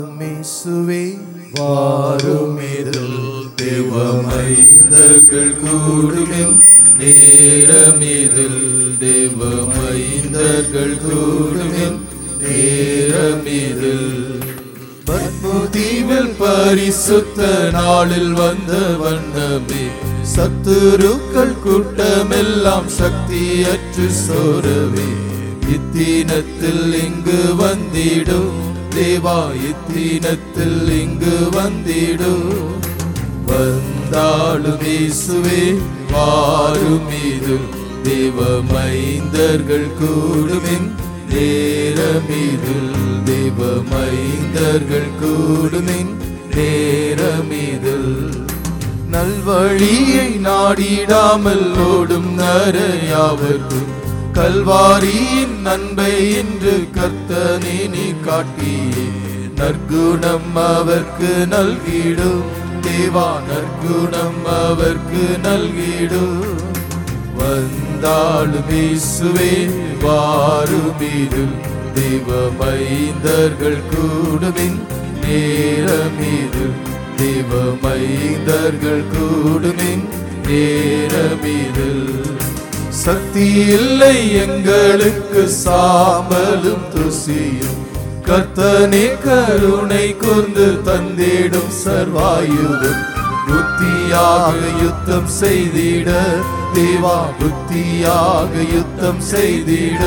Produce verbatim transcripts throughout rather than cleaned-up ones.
இயேசுவே வாருமிதில் தேவமைந்தர்கள் கூடுமின் நேரமிதில் தேவமைந்தர்கள் கூடுமின் நேரமிதில் பத்மதீவில் பரிசுத்த நாளில் வந்த வண்ணமே சத்துருக்கள் கூட்டமெல்லாம் சக்தியற்று சோரவே இத்தீனத்தில் இங்கு வந்திடும் தேவா இத்தீனத்தில் இங்கு வந்திடும் வந்தாலும் இயேசுவே வாருமிதில் தேவமைந்தர்கள் கூடுமின் நேரமிதில் தேவமைந்தர்கள் கூடுமின் நேரமிதில் நல்வழியை நாடிடாமல் ஓடும் நரையாவர்க்கும் கல்வாரியின் அன்பை இன்று கர்த்தனே நீ காட்டியே நற்குணம் அவர்க்கு நல்கிடும் தேவா நற்குணம் அவர்க்கு நல்கிடும் வந்தாலும் இயேசுவே வாருமிதில் தேவமைந்தர்கள் கூடுமின் நேரமிதில் தேவமைந்தர்கள் கூடுமின் நேரமிதில் சக்தி இல்லை எங்களுக்கு சாம்பலும் துசியும் கர்த்தனே கருணை கூர்ந்து தந்திடும் சர்வாயுதம் புத்தியாக யுத்தம் செய்திட தேவா புத்தியாக யுத்தம் செய்திட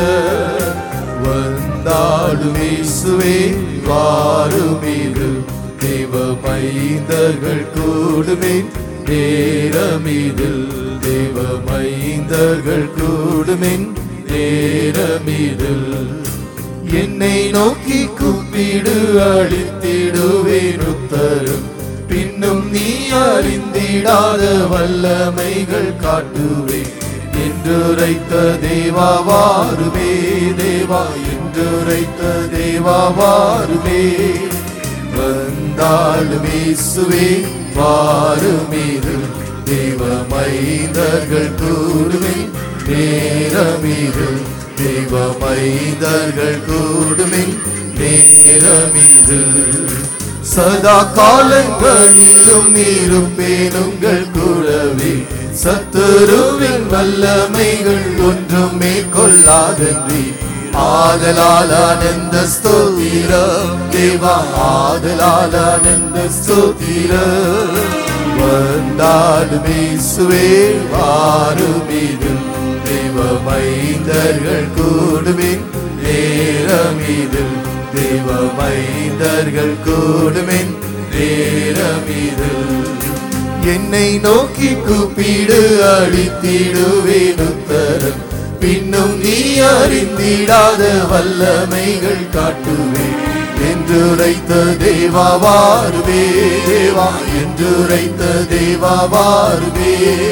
வந்தாலும் இயேசுவே வாருமிதில் தேவமைந்தர்கள் கூடுமின் நேரமிதில் தேவமைந்தர்கள் கூடுமின் நேரமிதில் என்னை நோக்கி கூப்பிடு அளித்திடுவேன் உத்தரம் பின்னும் நீ அறிந்திடாத வல்லமைகள் காட்டுவேன் என்றுரைத்த தேவா வாருமே தேவா என்றுரைத்த தேவா வாருமே வந்தாலும் இயேசுவே வாருமிதில் தேவமைந்தர்கள் கூடுமின் நேரமிதில் தேவமைந்தர்கள் கூடுமின் நேரமிதில் சதா காலங்களிலும் இருப்பேன் உங்கள் கூடவே சத்துருவின் வல்லமைகள் ஒன்றும் மேற்கொள்ளாதன்றி ஆதலால் ஆனந்த ஸ்தோத்திரம் தேவா ஆதலால் ஆனந்த ஸ்தோத்திரம் வந்தாலும் இயேசுவே வாருமிதில் தேவமைந்தர்கள் கூடுமின் நேரமிதில் தேவமைந்தர்கள் கூடுமின் நேரமிதில் என்னை நோக்கி கூப்பிடு அளித்திடுவேன் உத்தரம் பின்னும் நீ அறிந்திடாத வல்லமைகள் காட்டுவேன் என்றுரைத்த தேவா வாருவே தேவா என்றுரைத்த தேவா வாருவே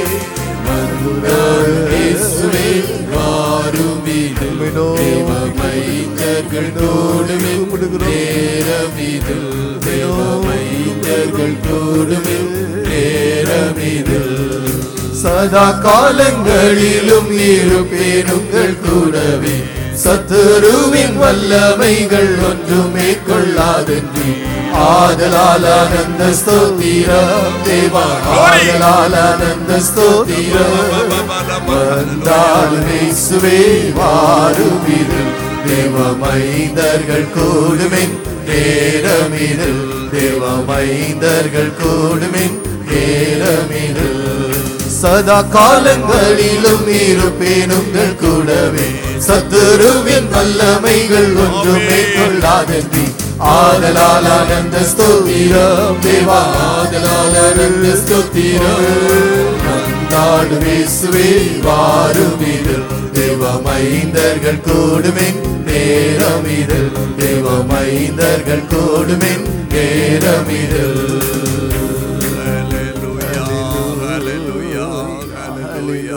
இயேசுவே வாருமிதில் தேவமைந்தர்கள் கூடுமின் நேரமிதில் தேவமைந்தர்கள் கூடுமின் நேரமிதில் சதா காலங்களிலும் இருப்பேன் உங்கள் கூடவே சத்துருவின் வல்லமைகள் ஒன்றும் மேற்கொள்ளாதன்றி ஆதலால் ஆனந்த ஸ்தோத்திரம் தேவா ஆதலால் ஆனந்த ஸ்தோத்திரம் வந்தாலும் இயேசுவே வாருமிதில் தேவமைந்தர்கள் கூடுமின் நேரமிதில் தேவமைந்தர்கள் கூடுமின் நேரமிதில் சதா காலங்களிலும் இருப்பேன் உங்கள் கூடவே சத்துருவின் வல்லமைகள் ஒன்றும் மேற்கொள்ளாதன்றி ஆதலால் ஆனந்த ஸ்தோத்திரம் தேவா ஆதலால் ஆனந்த ஸ்தோத்திரம் வந்தாலும் இயேசுவே வாருமிதில் தேவமைந்தர்கள் கூடுமின் நேரமிதில் தேவமைந்தர்கள் கூடுமின் நேரமிதில்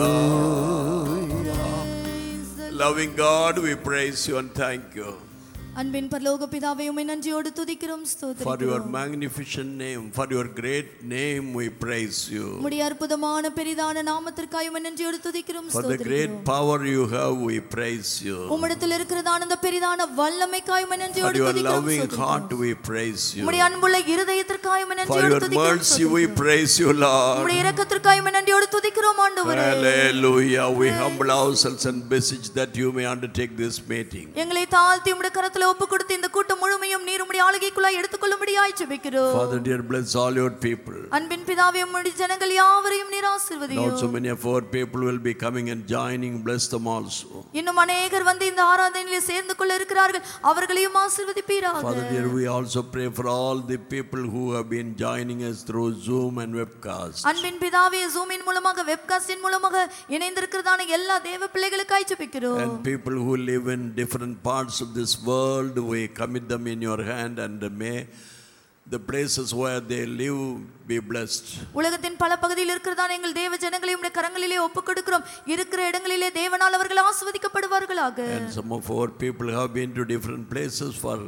Loving God, we praise you and thank you. அன்பின் பரலோக பிதாவே உம்மை நன்றியோடு துதிக்கிறோம் ஸ்தோத்திரிக்கிறோம். For your magnificent name, for your great name we praise you. உம்முடைய அற்புதமான பெரிதான நாமத்திற்காக உம்மை நன்றியோடு துதிக்கிறோம் For the ஸ்தோத்திரிக்கிறோம். great power you have we praise you. உம்மிடத்தில் இருக்கிறதான அந்த பெரிதான வல்லமைக்காக உம்மை For நன்றியோடு your துதிக்கிறோம் loving ஸ்தோத்திரிக்கிறோம். heart we praise you. உம்முடைய அன்புள்ள இருதயத்திற்காக உம்மை For நன்றியோடு your துதிக்கிறோம் mercy we ஸ்தோத்திரிக்கிறோம். praise you, Lord. உம்முடைய இரக்கத்திற்காக உம்மை நன்றியோடு துதிக்கிறோம் ஆண்டவரே. Hallelujah. We humble ourselves and beseech that you may undertake this meeting. எங்களை தாழ்த்தி உம்முடைய கரத்தில் ஒப்புக்கொடுத்து இந்த கூட்டம் முழுமையும் நீர் உம்முடைய ஆளுகைக்குள்ளாய் எடுத்துக்கொள்ளும்படியாய் ஜெபிக்கிறோம். Father dear, bless all your people. அன்பின் பிதாவே உம்முடைய ஜனங்கள் யாவரையும் நீர் ஆசீர்வதியும். Also many of our people will be coming and joining. Bless them also. இன்னும் அநேகர் வந்து இந்த ஆராதனையிலே சேர்ந்து கொள்ள இருக்கிறார்கள். அவர்களையும் ஆசீர்வதிப்பீராக. Father dear, we also pray for all the people who have been joining us through Zoom and webcast. அன்பின் பிதாவே ஜூமின் மூலமாக வெப்காஸ்டின் மூலமாக இணைந்திருக்கிறதான எல்லா தேவ பிள்ளைகளுக்காய் ஜெபிக்கிறோம். And people who live in different parts of this world, we commit them in your hand, and may the places where they live be blessed. உலகத்தின் பல பகுதியில் இருக்கிறதான எங்கள் தேவ ஜனங்களை உம்முடைய கரங்களிலே ஒப்புக்கொடுக்கிறோம். இருக்கிற இடங்களிலே தேவனால் அவர்கள் ஆசீர்வதிக்கப்படுவார்களாக. And some of our people have been to different places for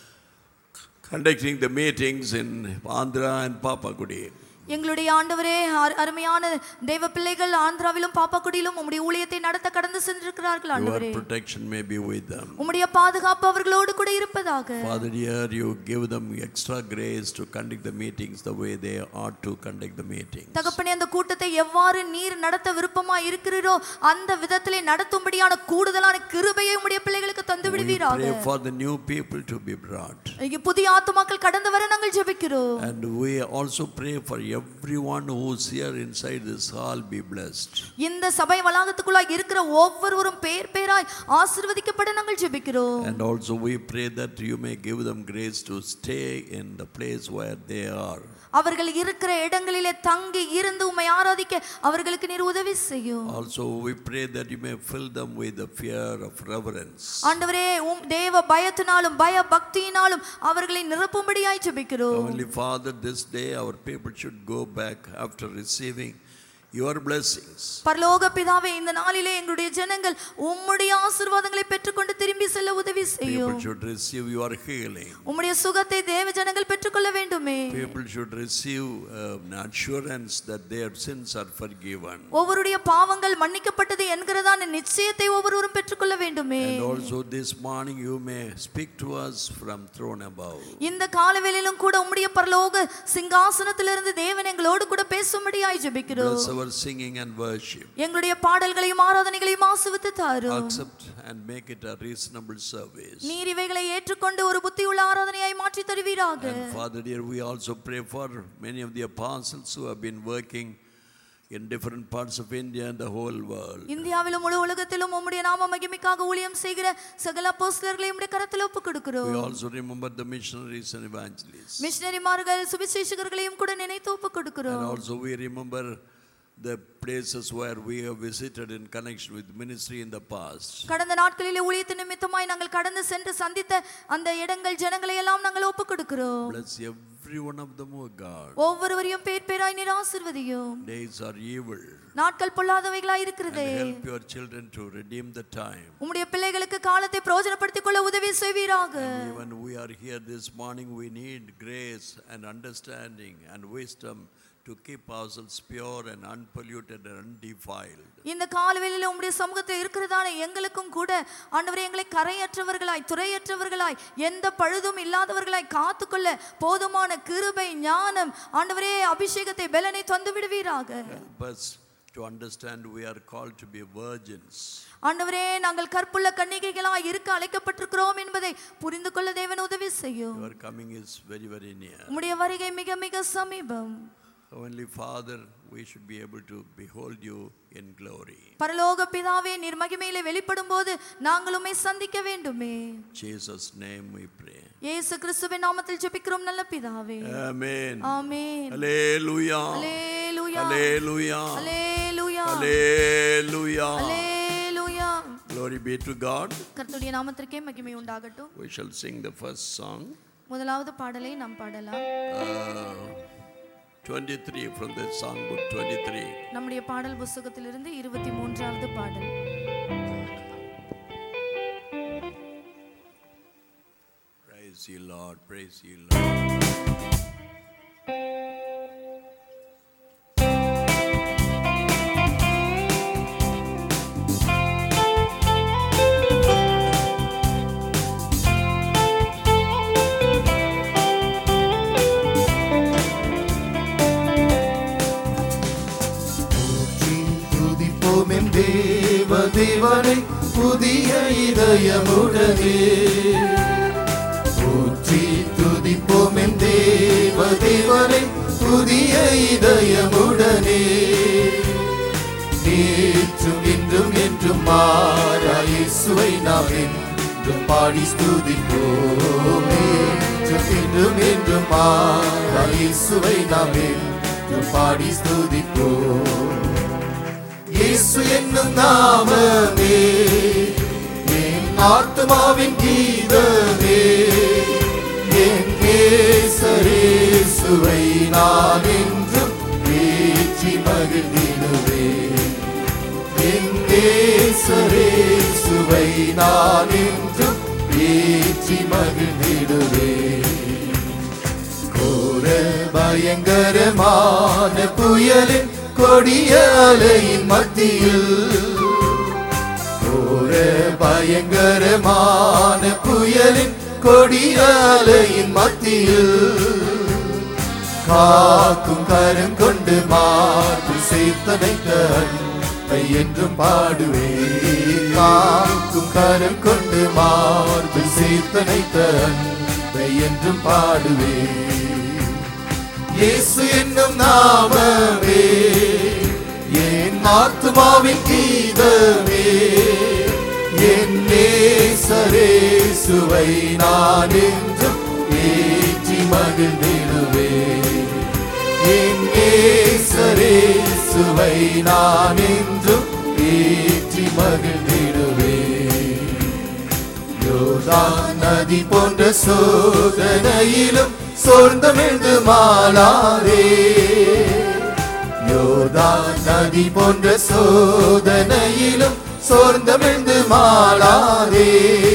conducting the meetings in Andhra and Papakudi. எங்களுடைய ஆண்டவரே, அருமையான தேவ பிள்ளைகள் ஆந்திராவிலும் பாப்பாக்குடியிலும் உம்முடைய ஊழியத்தை நடத்த கடந்து சென்றிருக்கிறார்கள் ஆண்டவரே. Your protection may be with them. உம்முடைய பாதுகாப்பு அவர்களோடு கூட இருப்பதாக. Father dear, you give them extra grace to conduct the meetings the way they ought to conduct the meetings. தகப்பனே, அந்த கூட்டத்தை எவ்வாறு நீர் நடத்த விருப்பமாய் இருக்கிறீரோ அந்த விதத்திலே நடத்தும்படியான கூடுதலான கிருபையை உம்முடைய பிள்ளைகளுக்கு தந்து விடுவீராக. We pray for the new people to be brought. புதிய ஆத்துமாக்கள் கடந்து வர நாங்கள் ஜெபிக்கிறோம். And we also pray for everyone who is here inside this hall be blessed. இந்த சபை வளாகத்துக்குள்ளாய் இருக்கிற ஒவ்வொருவரும் பேர் பேராய் ஆசீர்வதிக்கப்பட நாங்கள் ஜெபிக்கிறோம். And also we pray that you may give them grace to stay in the place where they are. அவர்கள் இருக்கிற இடங்களிலே தங்கி இருந்து உம்மை ஆராதிக்க அவர்களுக்கு நீர் உதவி செய்யும். Also we pray that you may fill them with the fear of reverence. ஆண்டவரே, உம் தேவ பயத்தினாலும் பய பக்தியினாலும் அவர்களை நிரப்பும்படியாய் ஜெபிக்கிறோம். Heavenly Father, this day our people should go back after receiving your blessings. பரலோக பிதாவே, இந்த நாளிலே எங்களுடைய ஜனங்கள் உம்முடைய ஆசீர்வாதங்களை பெற்றுக்கொண்டு திரும்பி செல்ல உதவி செய்யும். People should receive your healing. உம்முடைய சுகத்தை தேவ ஜனங்கள் பெற்றுக்கொள்ள வேண்டுமே. People should receive uh, an assurance that their sins are forgiven. ஒவ்வொருடைய பாவங்கள் மன்னிக்கப்பட்டது என்கிறதான நிச்சயத்தை ஒவ்வொருவரும் பெற்றுக்கொள்ள வேண்டுமே. And also this morning you may speak to us from throne above. இந்த காலவேளையிலும் கூட உம்முடைய பரலோக சிங்காசனத்திலிருந்து தேவன் எங்களோடு கூட பேசும்படியாய் ஜெபிக்கிறோம். Bless our singing and worship. எங்களுடைய பாடல்களையும் ஆராதனைகளையும் ஆசீர்வதித்து தாரும். Accept and make it a reasonable service. நீர் இவைகளை ஏற்றுக்கொண்டு ஒரு புத்தியுள்ள ஆராதனையாய் மாற்றி தருவீராக. And Father dear, we also pray for many of the apostles who have been working in different parts of India and the whole world. இந்தியாவிலும் முழு உலகத்திலும் உம்முடைய நாம மகிமைக்காக ஊழியம் செய்கிற சகல அப்போஸ்தலர்களை உம்முடைய கரத்தில் ஒப்புக்கொடுக்கிறோம். We also remember the missionaries and evangelists. மிஷனரிமார்கள் சுவிசேஷகர்களையும் கூட நினைத்து ஒப்புக்கொடுக்கிறோம். And also we remember the places where we have visited in connection with ministry in the past. கடந்த நாட்களிலே ஊழியத்தின் நிமித்தமாய் நாங்கள் கடந்து சென்று சந்தித்த அந்த இடங்கள் ஜனங்களை எல்லாம் நாங்கள் ஒப்புக்கொடுக்கிறோம். Bless every one of them, O God. ஒவ்வொருவரையும் பேர் பேராய் நீர் ஆசீர்வதியும். Days are evil. நாட்கள் பொல்லாதவைகளாய் இருக்கிறதே. And help your children to redeem the time. உம்முடைய பிள்ளைகளுக்கு காலத்தை பிரயோஜனப்படுத்திக் கொள்ள உதவி செய்வீராக. And even we are here this morning, we need grace and understanding and wisdom to keep ourselves pure and unpolluted and undefiled. இந்த காலவேளையிலே உம்முடைய சமூகத்தில் இருக்கிறதான எங்களுக்கும் கூட ஆண்டவரே, எங்களை கரையற்றவர்களாய் துறையற்றவர்களாய் எந்த பழுதும் இல்லாதவர்களாய் காத்துக்கொள்ள போதுமான கிருபை ஞானம் ஆண்டவரே அபிஷேகத்தை பெலனை தந்து விடுவீராக. Help us to understand we are called to be virgins. ஆண்டவரே, நாங்கள் கற்புள்ள கன்னிகைகளாய் இருக்க அழைக்கப்பட்டிருக்கிறோம் என்பதை புரிந்து கொள்ள தேவன் உதவி செய்யும். Your coming is very very near. உம்முடைய வருகை மிக மிக சமீபம். Heavenly Father, we should be able to behold you in glory. பரலோக பிதாவே, நீர் மகிமையிலே வெளிப்படும்போது நாங்கள் உம்மை சந்திக்க வேண்டுமே. Jesus name we pray. இயேசு கிறிஸ்துவின் நாமத்தில் ஜெபிக்கிறோம் நல்ல பிதாவே. Amen. Amen. Hallelujah. Hallelujah. Hallelujah. Hallelujah. Hallelujah. Hallelujah. Glory be to God. கர்த்தருடைய நாமத்திற்கே மகிமை உண்டாகட்டும். We shall sing the first song. முதலாவது பாடலை நாம் பாடலாம். Uh, twenty-three from the song book twenty-three. நம்முடைய பாடல் புத்தகத்திலிருந்து இருபத்தி மூன்றாவது பாடல். Lord, praise ye, Lord. தேவ தேவனை புதிய இதயமுடனே போற்றி துதிப்போம் என் தேவ தேவனை புதிய இதயமுடனே நேற்றும் இன்றும் என்றும் மாறா இயேசுவை நாம் என்றும் பாடி ஸ்துதிப்போம். நேற்றும் இன்றும் என்றும் மாறா இயேசுவை நாம் என்றும் பாடி ஸ்துதிப்போம். இயேசு என்னும் நாமமே என் ஆத்துமாவின் கீதமே, என் நேசரேசுவை நான் என்றும் ஏற்றி மகிழ்ந்திடுவேன். என் நேசரேசுவை நான் என்றும் ஏற்றி மகிழ்ந்திடுவேன். கோர பயங்கரமான புயலின் கொடிய அலையின் மத்தியில், கோர பயங்கரமான புயலின் கொடிய அலையின் மத்தியில் காக்கும் கரம் கொண்டு மாற்று சேர்த்தனைத்த அன்பை என்றும் பாடுவேன். காக்கும் கரம் கொண்டு மாற்று சேர்த்தனைத்த அன்பை என்றும் பாடுவேன். இயேசு என்னும் நாமமே என் ஆத்துமாவின் கீதமே, என் நேசரேசுவை நான் என்றும் ஏற்றி மகிழ்ந்திடுவேன். என் நேசரேசுவை நான் என்றும் ஏற்றி மகிழ்ந்திடுவேன். யோர்தான் நதி போன்ற சோதனையிலும் சோர்ந்தமிழ்ந்து மாளாதே, யோர்தான் நதி போன்ற சோதனையிலும் சோர்ந்தமிழ்ந்து மாளாதே.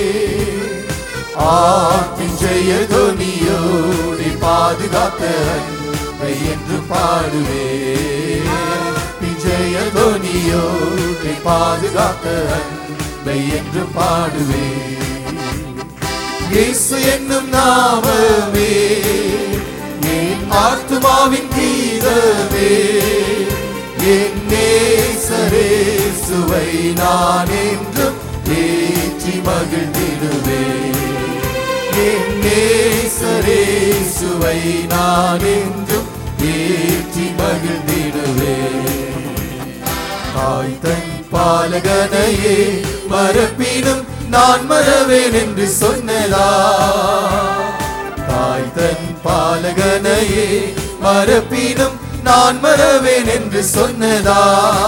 ஆற்றின் ஜெய தொனியோடு பாதுகாத்த அன்பை என்று பாடுவேன். ஜெய தொனியோடு பாதுகாத்த அன்பை என்று பாடுவேன். இயேசு என்னும் நாமமே என் ஆத்துமாவின் கீதமே, என் நேசரேசுவை நான் என்றும் ஏற்றி மகிழ்ந்திடுவேன். என் நேசரேசுவை நான் என்றும் ஏற்றி மகிழ்ந்திடுவேன். தாய் தன் பாலகனையே மறப்பினும் நான் மறவேன் என்று சொன்னதா, தாய் தன் பாலகனையே மறப்பினும் நான் மறவேன் என்று சொன்னதா.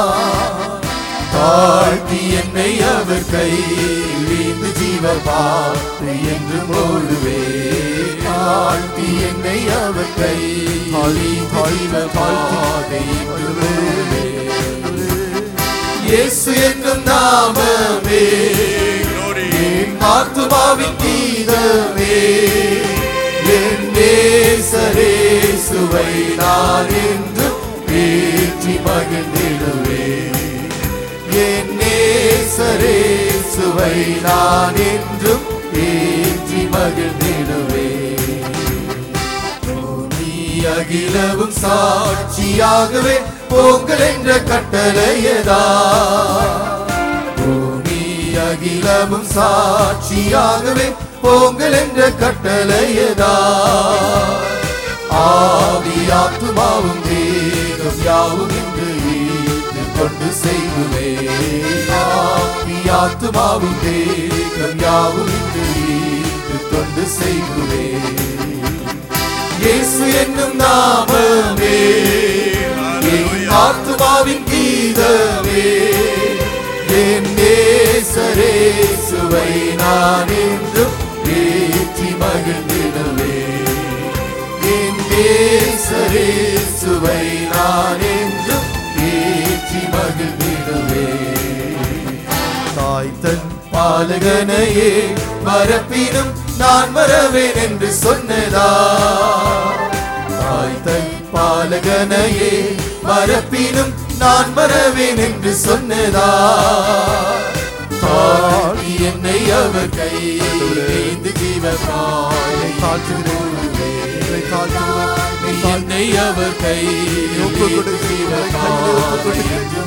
தாழ்த்தி என்னை அவர் கையில் வீழ்ந்து ஜீவ பாதை என்று ஓடுவேன். தாழ்த்தி என்னை அவர் கையில் ஜீவ பாதை என்று ஓடுவேன். இயேசு என்னும் நாமமே என் ஆத்துமாவின் கீதமே, என் நேசரேசுவை நான் என்றும் ஏற்றி மகிழ்ந்திடுவேன். என் நேசரேசுவை நான் என்றும் ஏற்றி மகிழ்ந்திடுவேன். பூமி அகிலவும் சாட்சியாகவே போங்கள் என்ற கட்டளையதா, அகிலமும் சாட்சியாகவே போங்கள் என்ற கட்டளையதா. ஆவி ஆத்துமாவும் தேகம் யாவும் என்று ஈர்த்து கொண்டு செய்குவேன். ஆவி ஆத்துமாவும் தேகம் யாவும் என்று ஈர்த்து கொண்டு செய்குவேன். இயேசு என்னும் நாமமே என் ஆத்துமாவின் கீதமே, என் நேசரேசுவை நான் என்றும் ஏற்றி மகிழ்ந்திடுவேன். என் நேசரேசுவை நான் என்றும் ஏற்றி மகிழ்ந்திடுவேன். தாய் தன் பாலகனையே மறப்பினும் நான் வரவேன் என்று சொன்னதா தாய் தன் பாலகனையே மறப்பினும் நான் வரவேன் என்று சொன்னதா தாழ்த்தி என்னை அவர் கையிலேந்து ஜீவகாலை என்னை அவர் கையிலேந்து ஜீவகாலை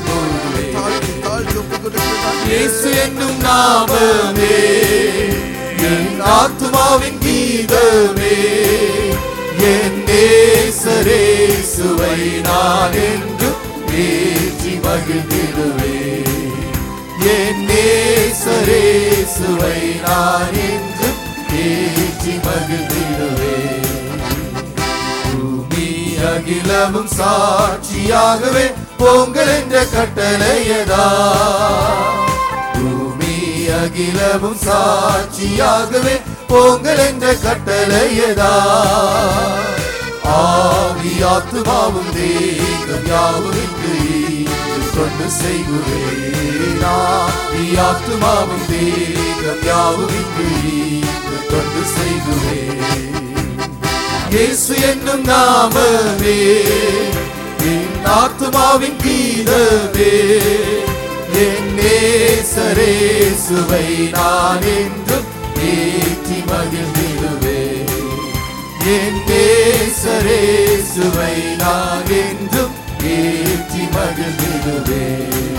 இயேசு என்னும் நாமமே என் ஆத்துமாவின் கீதமே என் நேசரேசுவை நான் என்றும் ஏற்றி மகிழ்ந்திடுவேன் என் நேசரேசுவை நான் என்றும் ஏற்றி மகிழ்ந்திடுவேன் பூமி அகிலமும் சாட்சியாகவே பொங்கல் என்ற கட்டளையதா பூமி அகிலமும் சாட்சியாகவே பொங்கல் என்ற கட்டளையதா ஆவி ஆத்துமாவும் தேகம் யாவும் கொண்டு செய்குவேன் ஆவி ஆத்துமாவும் தேகம் யாவும் கொண்டு செய்குவேன் இயேசு என்னும் நாமமே என் ஆத்துமாவின் கீதமே என் நேசரேசுவை நான் என்றும் ஏற்றி மகிழ்ந்திடுவேன் என் நேசரேசுவை நான் என்றும் ஏற்றி மகிழ்ந்திடுவேன்.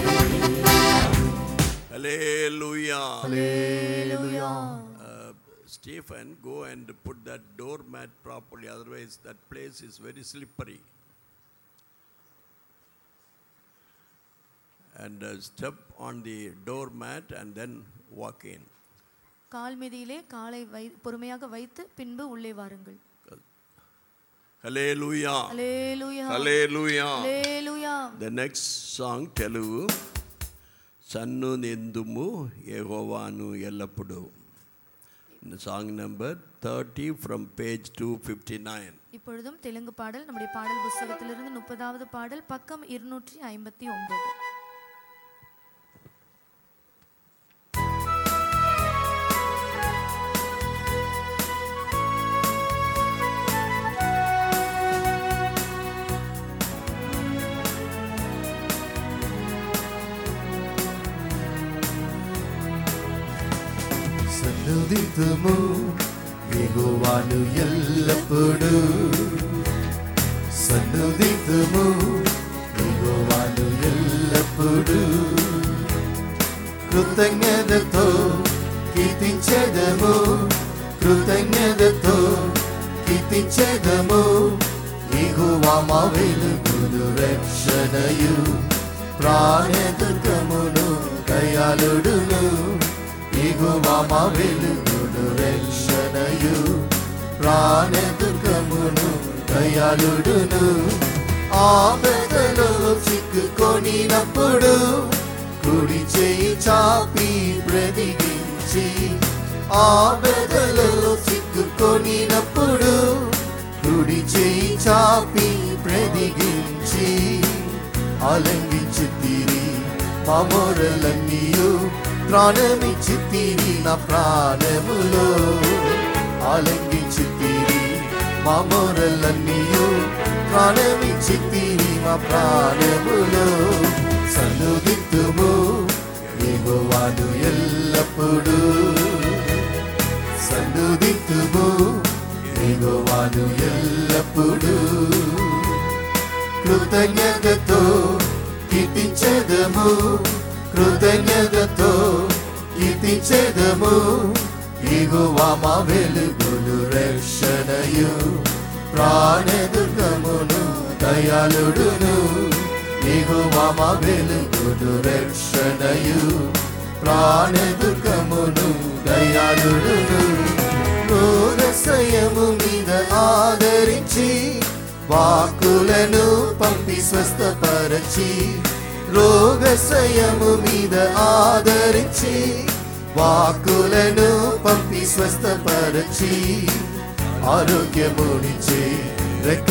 Hallelujah. Hallelujah. Uh, Stephen, go and put that doormat properly, otherwise that place is very slippery. And uh, step on the doormat and then walk in. கால் மீதியிலே காலை பொறுமையாக வைத்து பின்பு உள்ளே வாருங்கள். Hallelujah. Hallelujah. Hallelujah. Hallelujah. The next song, Telugu, Sannu Nindumu Yehovanu Ellapudu. Song number thirty from page two fifty-nine. இப்பொழுதும் தெலுங்கு பாடல் நம்முடைய பாடல் புத்தகத்திலிருந்து முப்பதாவது பாடல் பக்கம் இருநூற்று ஐம்பத்தி ஒன்பது. సన్నుదితుము యెహోవాను ఎల్లప్పుడూ సన్నుదితుము యెహోవాను ఎల్లప్పుడూ కృతజ్ఞతతో కీర్తించెదము కృతజ్ఞతతో కీర్తించెదము యెహోవా మా వెలుగును రక్షణయు ప్రాణదుర్గమును దయాళుడును యెహోవా మా వెలుగును రక్షణయు ప్రాణదుర్గమును దయాళుడును ఆపదలో చిక్కుకొనినప్పుడు కుడి చేయి చాపి బ్రతికించి ఆపదలో చిక్కుకొనినప్పుడు కుడి చేయి చాపి బ్రతికించి ఆలంఘించితిరి మా మొరలన్నీయు ప్రాణమిచ్చితిరి నా ప్రాణములో ఆలంఘించితిరి మా మొరలన్నీయు ప్రాణమిచ్చితిరి మా ప్రాణములో సన్నుదితుము యెహోవాను ఎల్లప్పుడూ సన్నుదితుము యెహోవాను ఎల్లప్పుడూ కృతజ్ఞతతో కీర్తించెదము కృతజ్ఞతతో కీర్తించెదము యెహోవా మా వెలుగును రక్షణయు ప్రాణదుర్గమును దయాళుడును యెహోవా మా వెలుగును రక్షణయు ప్రాణదుర్గమును దయాళుడును రోగశయము మీద ఆదరించి వాక్కులను పంపి స్వస్థపరచి రోగశయము మీద ఆదరించి వాక్కులను పంపి స్వస్థపరచి ఆరోగ్యమునిచే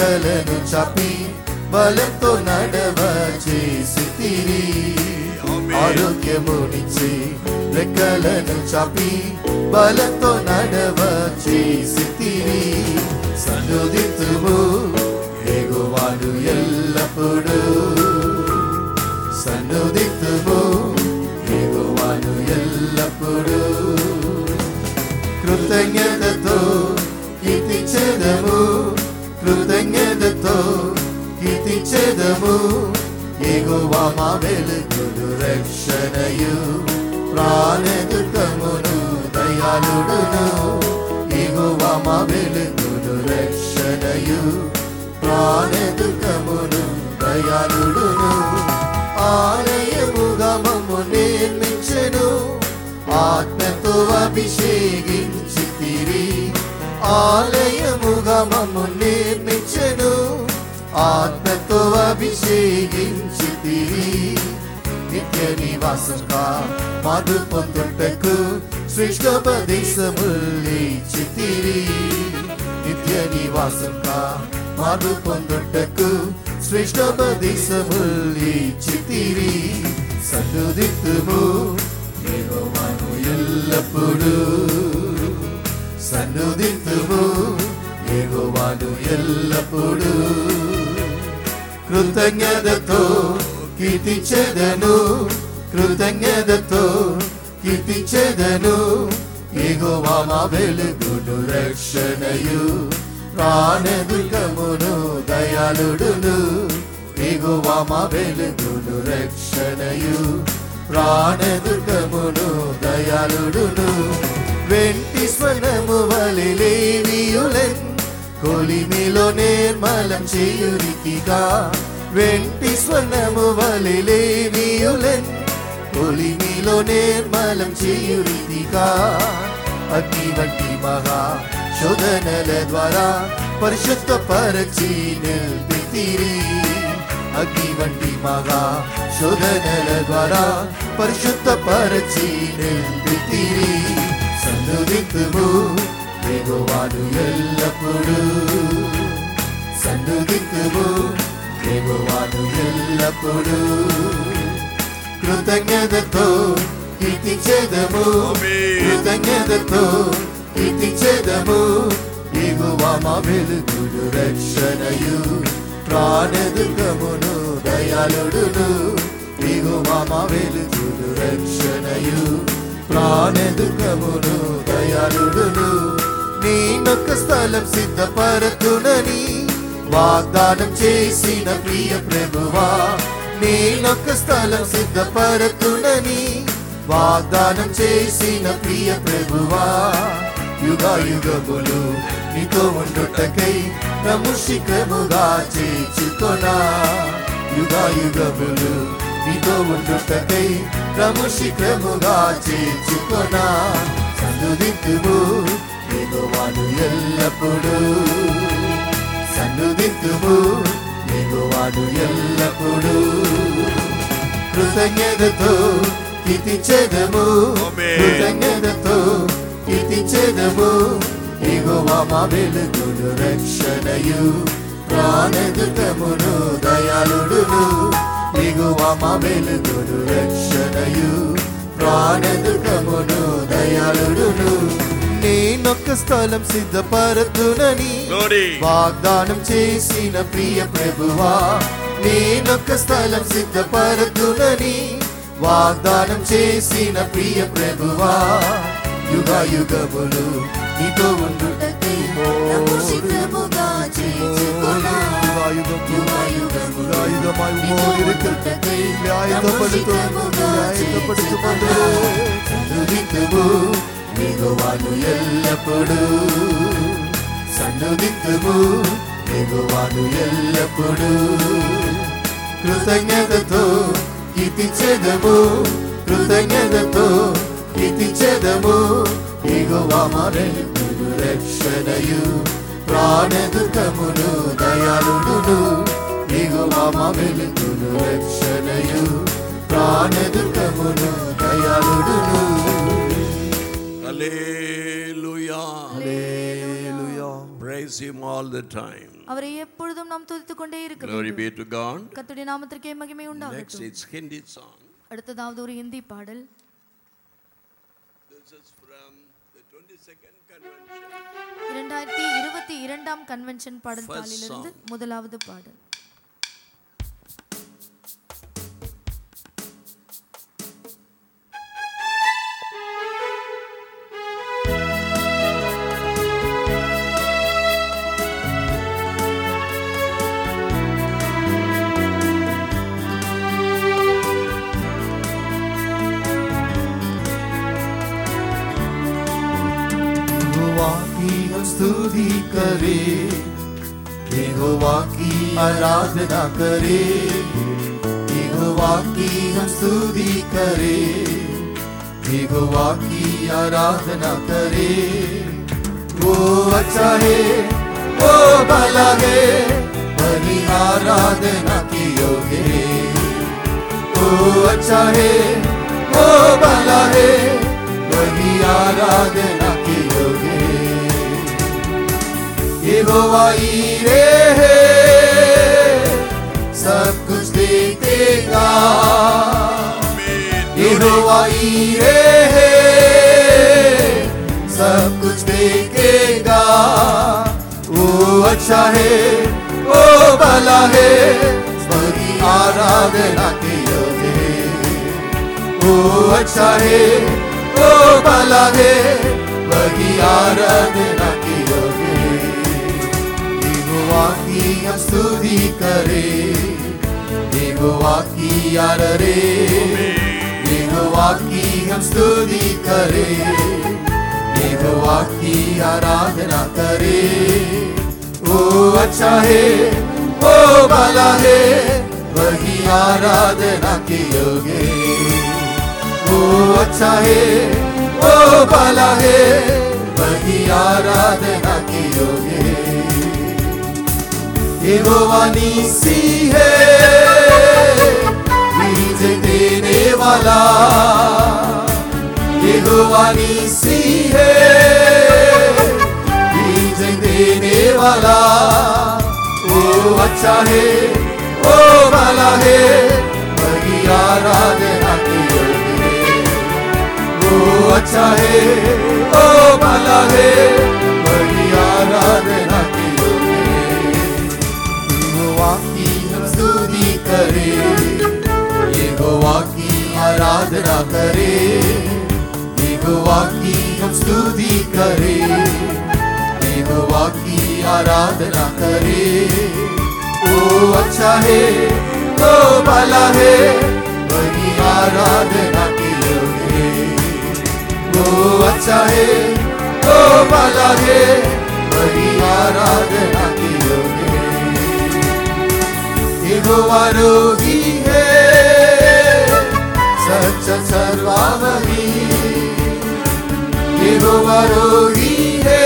రెక్కలను చాపి బలంతో నడవ చేసితిరి ఆరోగ్యమునిచ్చి రెక్కలను చాపి బలతో నడవ చేసితివి. సన్నుదితుము యెహోవాను ఎల్లప్పుడూ, సన్నుదితుము యెహోవాను ఎల్లప్పుడూ. కృతజ్ఞతతో కీర్తించెదము, కృతజ్ఞతతో కీర్తించెదము. యెహోవా మా వెలుగును రక్షణయు, ప్రాణదుర్గమును దయాళుడును. యెహోవా మా వెలుగును రక్షణయు, ప్రాణదుర్గమును దయాళుడును. ఆలయముగా మమ్ము నిర్మించెను, ఆత్మతో అభిషేకించితివి. ఆలయముగా మమ్ము నిర్మించెను, ఆత్మతో అభిషేకించితివి. నిత్య నివాసంగా మధు పొందుటకు శ్రేష్టోపదేశములిచ్చితివి. నిత్య నివాసంగా మధు పొందుటకు శ్రేష్టోపదేశములిచ్చితివి. సన్నుదితుము యెహోవాను ఎల్లప్పుడూ, సన్నుదితుము యెహోవాను ఎల్లప్పుడూ. కృతజ్ఞతతో కీర్తించెదను, కృతజ్ఞతతో కీర్తించెదను. యెహోవా మా వెలుగును రక్షణయు, ప్రాణదుర్గమును దయాళుడును. యెహోవా మా వెలుగును రక్షణయు, ప్రాణదుర్గమును దయాళుడును. వెంటి స్వర్ణము వలె లేవీయులెన్ కొలిమిలో నిర్మలం చేయురితిగా. వెంటి స్వర్ణము వలె లేవీయులెన్ కొలిమిలో నిర్మలం చేయురితిగా. అగ్ని వంటి మహా శోధనల ద్వారా పరిశుద్ధ పరచి నిల్పితిరి. అగ్ని వంటి మహా శోధనల ద్వారా పరిశుద్ధ పరచి నిల్పితిరి. సన్నుదితుము యెహోవాను ఎల్లప్పుడూ, సన్నుదితుము యెహోవాను ఎల్లప్పుడూ. కృతజ్ఞతతో కీర్తించెదము, కృతజ్ఞతతో కీర్తించెదము. యెహోవా మా వెలుగును రక్షణయు, ప్రాణదుర్గమును దయాళుడును. యెహోవా మా వెలుగును రక్షణయు, ప్రాణదుర్గమును దయాళుడును. నేనొక స్థలం సిద్ధపరతునని వాగ్దానం చేసిన ప్రియ ప్రభువా. నేనొక స్థలం సిద్ధపరతునని వాగ్దానం చేసిన ప్రియ ప్రభువా. యుగాయుగములు నీతో ఉండుటకై నమ్ము శీఘ్రముగా చేర్చుకొనా. యుగాయుగములు నీతో ఉండుటకై నమ్ము శీఘ్రముగా చేర్చుకొనా. సన్నుదితుము యెహోవాను ఎల్లప్పుడూ, సన్నుదితుము యెహోవాను ఎల్లప్పుడూ. కృతజ్ఞతతో కీర్తించెదము, కృతజ్ఞతతో కీర్తించెదము. యెహోవా మా వెలుగును రక్షణయు, ప్రాణదుర్గమును దయాళుడును. యెహోవా మా వెలుగును రక్షణయు, ప్రాణదుర్గమును దయాళుడును. నేనొక స్థలం సిద్ధపరతునని వాగ్దానం చేసిన ప్రియ ప్రభువా. నేనొక స్థలం సిద్ధపరతునని వాగ్దానం చేసిన ప్రియ ప్రభువా. యుగాయుగములు నీతో ఉండుటకై నమ్ము శీఘ్రముగా చేర్చుకొనా. యుగాయుగములు నీతో ఉండుటకై నమ్ము శీఘ్రముగా చేర్చుకొనా. సన్నుదితుము యెహోవాను ఎల్లప్పుడూ, సన్నుదితుము యెహోవాను ఎల్లప్పుడూ. కృతజ్ఞతతో కీర్తించెదము, కృతజ్ఞతతో కీర్తించెదము. యెహోవా మా వెలుగును రక్షణయు, ప్రాణదుర్గమును దయాళుడును. యెహోవా మా వెలుగును రక్షణయు, ప్రాణదుర్గమును దయాళుడును. Hallelujah. Hallelujah. Praise him all the time. அவரை எப்பொழுதும் நாம் துதித்துக் கொண்டே இருக்க Glory வேண்டும். be to God. கர்த்தருடைய நாமத்திற்கே மகிமை Next உண்டாகட்டும். it's Hindi song. அடுத்ததாவது ஒரு இந்தி பாடல். This is from the twenty-second convention. இரண்டாயிரத்தி இருபத்தி இரண்டாம் கன்வென்ஷன் பாடல் First தாளிலிருந்து song. முதலாவது பாடல். स्तुति करे, यहोवा की आराधना करे, यहोवा की हम स्तुति करे, यहोवा की आराधना करे। वो अच्छा है, वो भला है, बड़ी आराधना की योग्य है। वो अच्छा है, वो भला है, बड़ी आराधना की योग्य है। यहोवा ईरे है, सब कुछ देखेगा। यहोवा ईरे है, सब कुछ देखेगा। वो अच्छा है, वो भला है, बड़ी आराधना के योग्य है। वो अच्छा है, वो भला है, बड़ी आराधना के योग्य है। यहोवा की हम स्तुति करे, यहोवा की आराधना, यहोवा की हम स्तुति करे, यहोवा की आराधना करे। वो अच्छा है, वो भला है, वही आराधना के योग्य है। वो अच्छा है, वो भला है, वही आराधना के योग्य है। यहोवा नीसी है, विजय देने वाला। यहोवा नीसी है, विजय देने वाला। वो अच्छा है, वो भला है, वही आराधना की योग्य है। वो अच्छा है, वो भला है, वही आराधना की योग्य है। यहोवा की हम स्तुति करे, यहोवा की आराधना करे, यहोवा की हम स्तुति करे, यहोवा की आराधना करे। वो अच्छा है, वो भला है, वही आराधना की योग्य है। वो अच्छा है, वो भला है, वही आराधना की योग्य है। यहोवा रोगी है, सच्चा सर्वावधी। यहोवा रोगी है,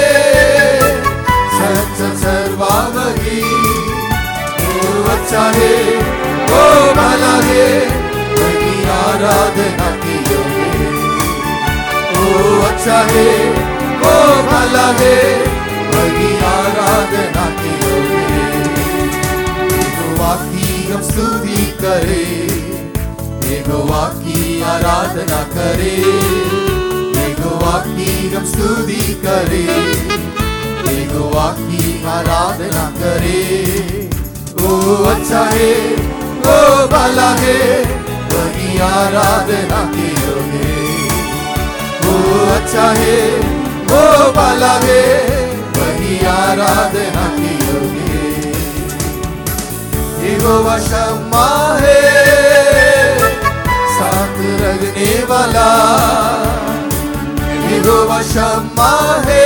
सच्चा सर्वावधी। वो अच्छा है, वो भला है, वही आराधना की योग्य है। वो अच्छा है, वो भला है, वही आराधना की योग्य है। यहोवा की हम स्तुति करे, यहोवा की आराधना करे, यहोवा की हम स्तुति करे, यहोवा की आराधना करे। वो अच्छा है, वो भला है, वही आराधना की योग्य है। वो अच्छा है, वो भला है, वही आराधना की योग्य है। यहोवा शम्मा है, साथ रखने वाला। यहोवा शम्मा है,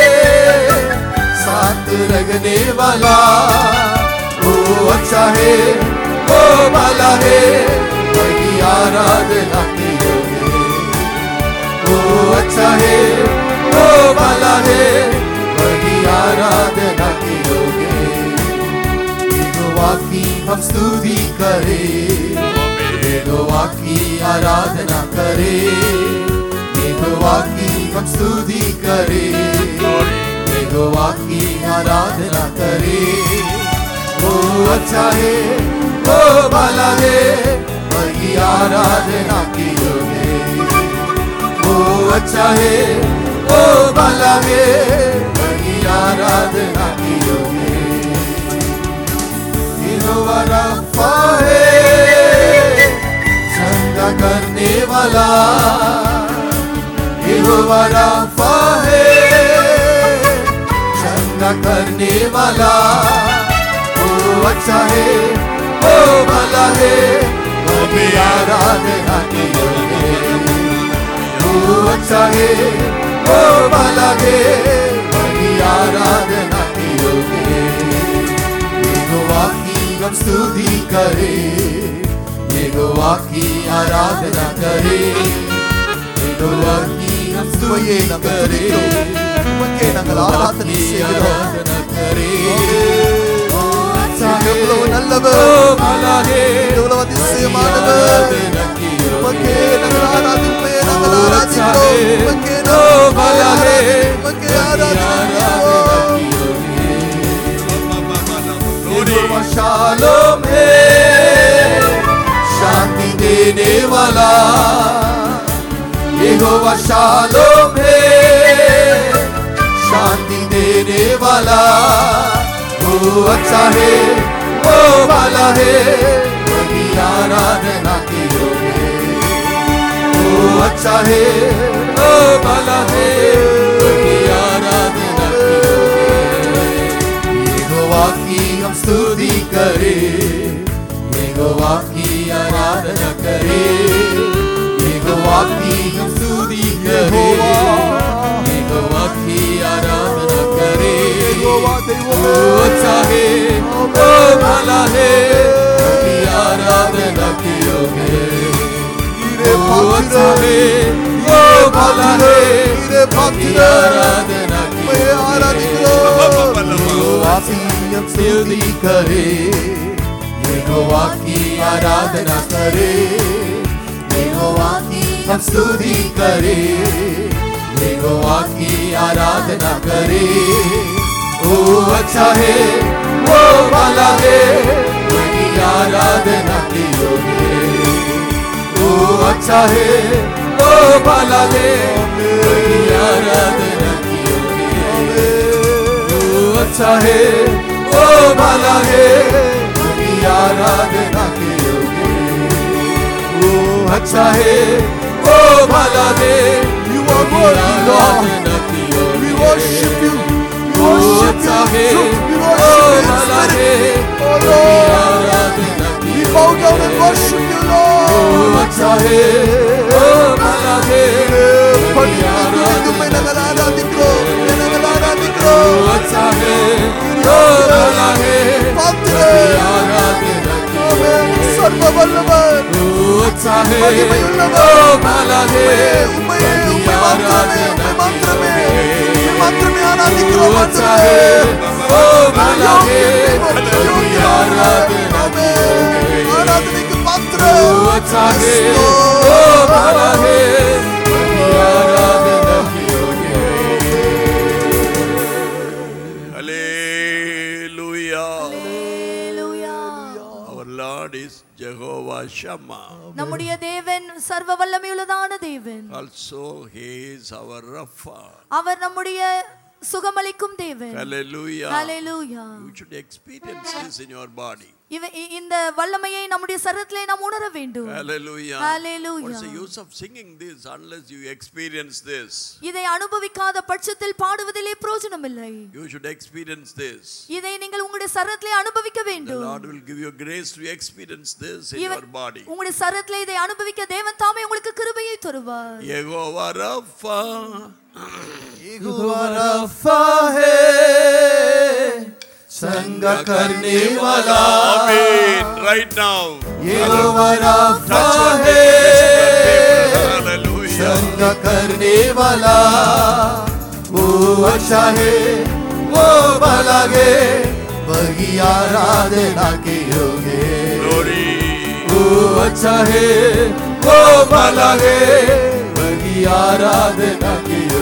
साथ रखने वाला। वो अच्छा है, वो भला है, वही आराधना की योग्य है। वो अच्छा है, वो भला है, वही आराधना की योग्य है। यहोवा की हम स्तुति करे, यहोवा की आराधना करे, यहोवा की हम स्तुति करे, यहोवा की आराधना करे। वो अच्छा है, वो भला है, वही आराधना कियोगे। वो अच्छा है, वो भला है, वही आराधना कियोगे। यहोवा रफ़ा है, चंगा करने वाला। यहोवा रफ़ा है, चंगा करने वाला। वो अच्छा है, वो भला है, वही आराधना कियोगे। वो अच्छा है, वो भला है, वही आराधना कियोगे। यहोवा की हम स्तुति करें, यहोवा की आराधना करें, यहोवा की हम स्तुति करें, उमके नाங்கள் ஆராதனை செய்கிறோம். எவ்வளவு நல்லவர், எவ்வளவு அதிசயமானவர். உமக்கே நாங்கள் ஆராதிப்பே, நாங்கள் ஆராதிக்கிறோம். உமக்கே நாங்கள் ஆராதிக்கிறோம், உமக்கே ஆராதிக்கிறோம். यहोवा शालोम है, शांति देने वाला। यहोवा शालोम है, शांति देने वाला। वो अच्छा है, वो भला है, वही आराधना कियोगे। वो अच्छा है, वो भला है, वही आराधना कियोगे। यहोवा की हम स्तुति करें, यहोवा की आराधना करें, यहोवा की हम स्तुति करें, यहोवा की आराधना करें। वो अच्छा है, वो भला है, वही आराधना कियोगे। वो अच्छा है, वो भला है, वही आराधना कियोगे। यहोवा की हम स्तुति करें, यहोवा की आराधना करें, यहोवा की हम स्तुति करें, यहोवा की आराधना करें। वो अच्छा है, वो भला है, वही आराधना कियोगे। वो अच्छा है, वो भला है, वही आराधना कियोगे। वो अच्छा है, वो भला है, वही आराधना कियोगे। वो अच्छा है, वो भला है, वही आराधना कियोगे। We worship you. वो अच्छा है, वो भला है, वही आराधना कियोगे। We bow down and worship you, Lord. वो अच्छा है, वो भला है, वही आराधना कियोगे। वो अच्छा है, वो भला है, वही आराधना कियोगे। सर्ववल्लभर, वो अच्छा है, वो भला है, वही आराधना कियोगे। मात्रमे आराधिக்கிறோம். अच्छा है, वो भला है, वही आराधना कियोगे। आराधनेக்கு पात्र। वो अच्छा है, वो भला है, वही आराधना कियोगे। Hallelujah. Hallelujah. Our Lord is Jehovah Shammah. நம்முடைய தேவன் சர்வ வல்லமையுள்ளதான தேவன். Also he is our Rapha. அவர் நம்முடைய சுகமளிக்கும் தேவன். Hallelujah. Hallelujah. You should experience this in your body. இந்த வல்லமையை நம்முடைய சரீரத்திலே நாம் உணர வேண்டும். Hallelujah. Hallelujah. What's the use of singing this unless you experience this? இதை அனுபவிக்காத பட்சத்தில் பாடுவதிலே பிரயோஜனம் இல்லை. You should experience this. இதை நீங்கள் உங்களுடைய சரீரத்திலே அனுபவிக்க வேண்டும். The Lord will give you grace to experience this in your body. உங்களுடைய சரீரத்திலே இதை அனுபவிக்க தேவன் தாமே உங்களுக்கு கிருபையை தருவார். Yehovah Rapha. यहोवा रफ़ा है, चंगा करने वाला। Amen. Right now. यहोवा रफ़ा है, चंगा करने वाला। वो अच्छा है, वो भला है, वही आराधना कियोगे। वो अच्छा है, वो भला है, वही आराधना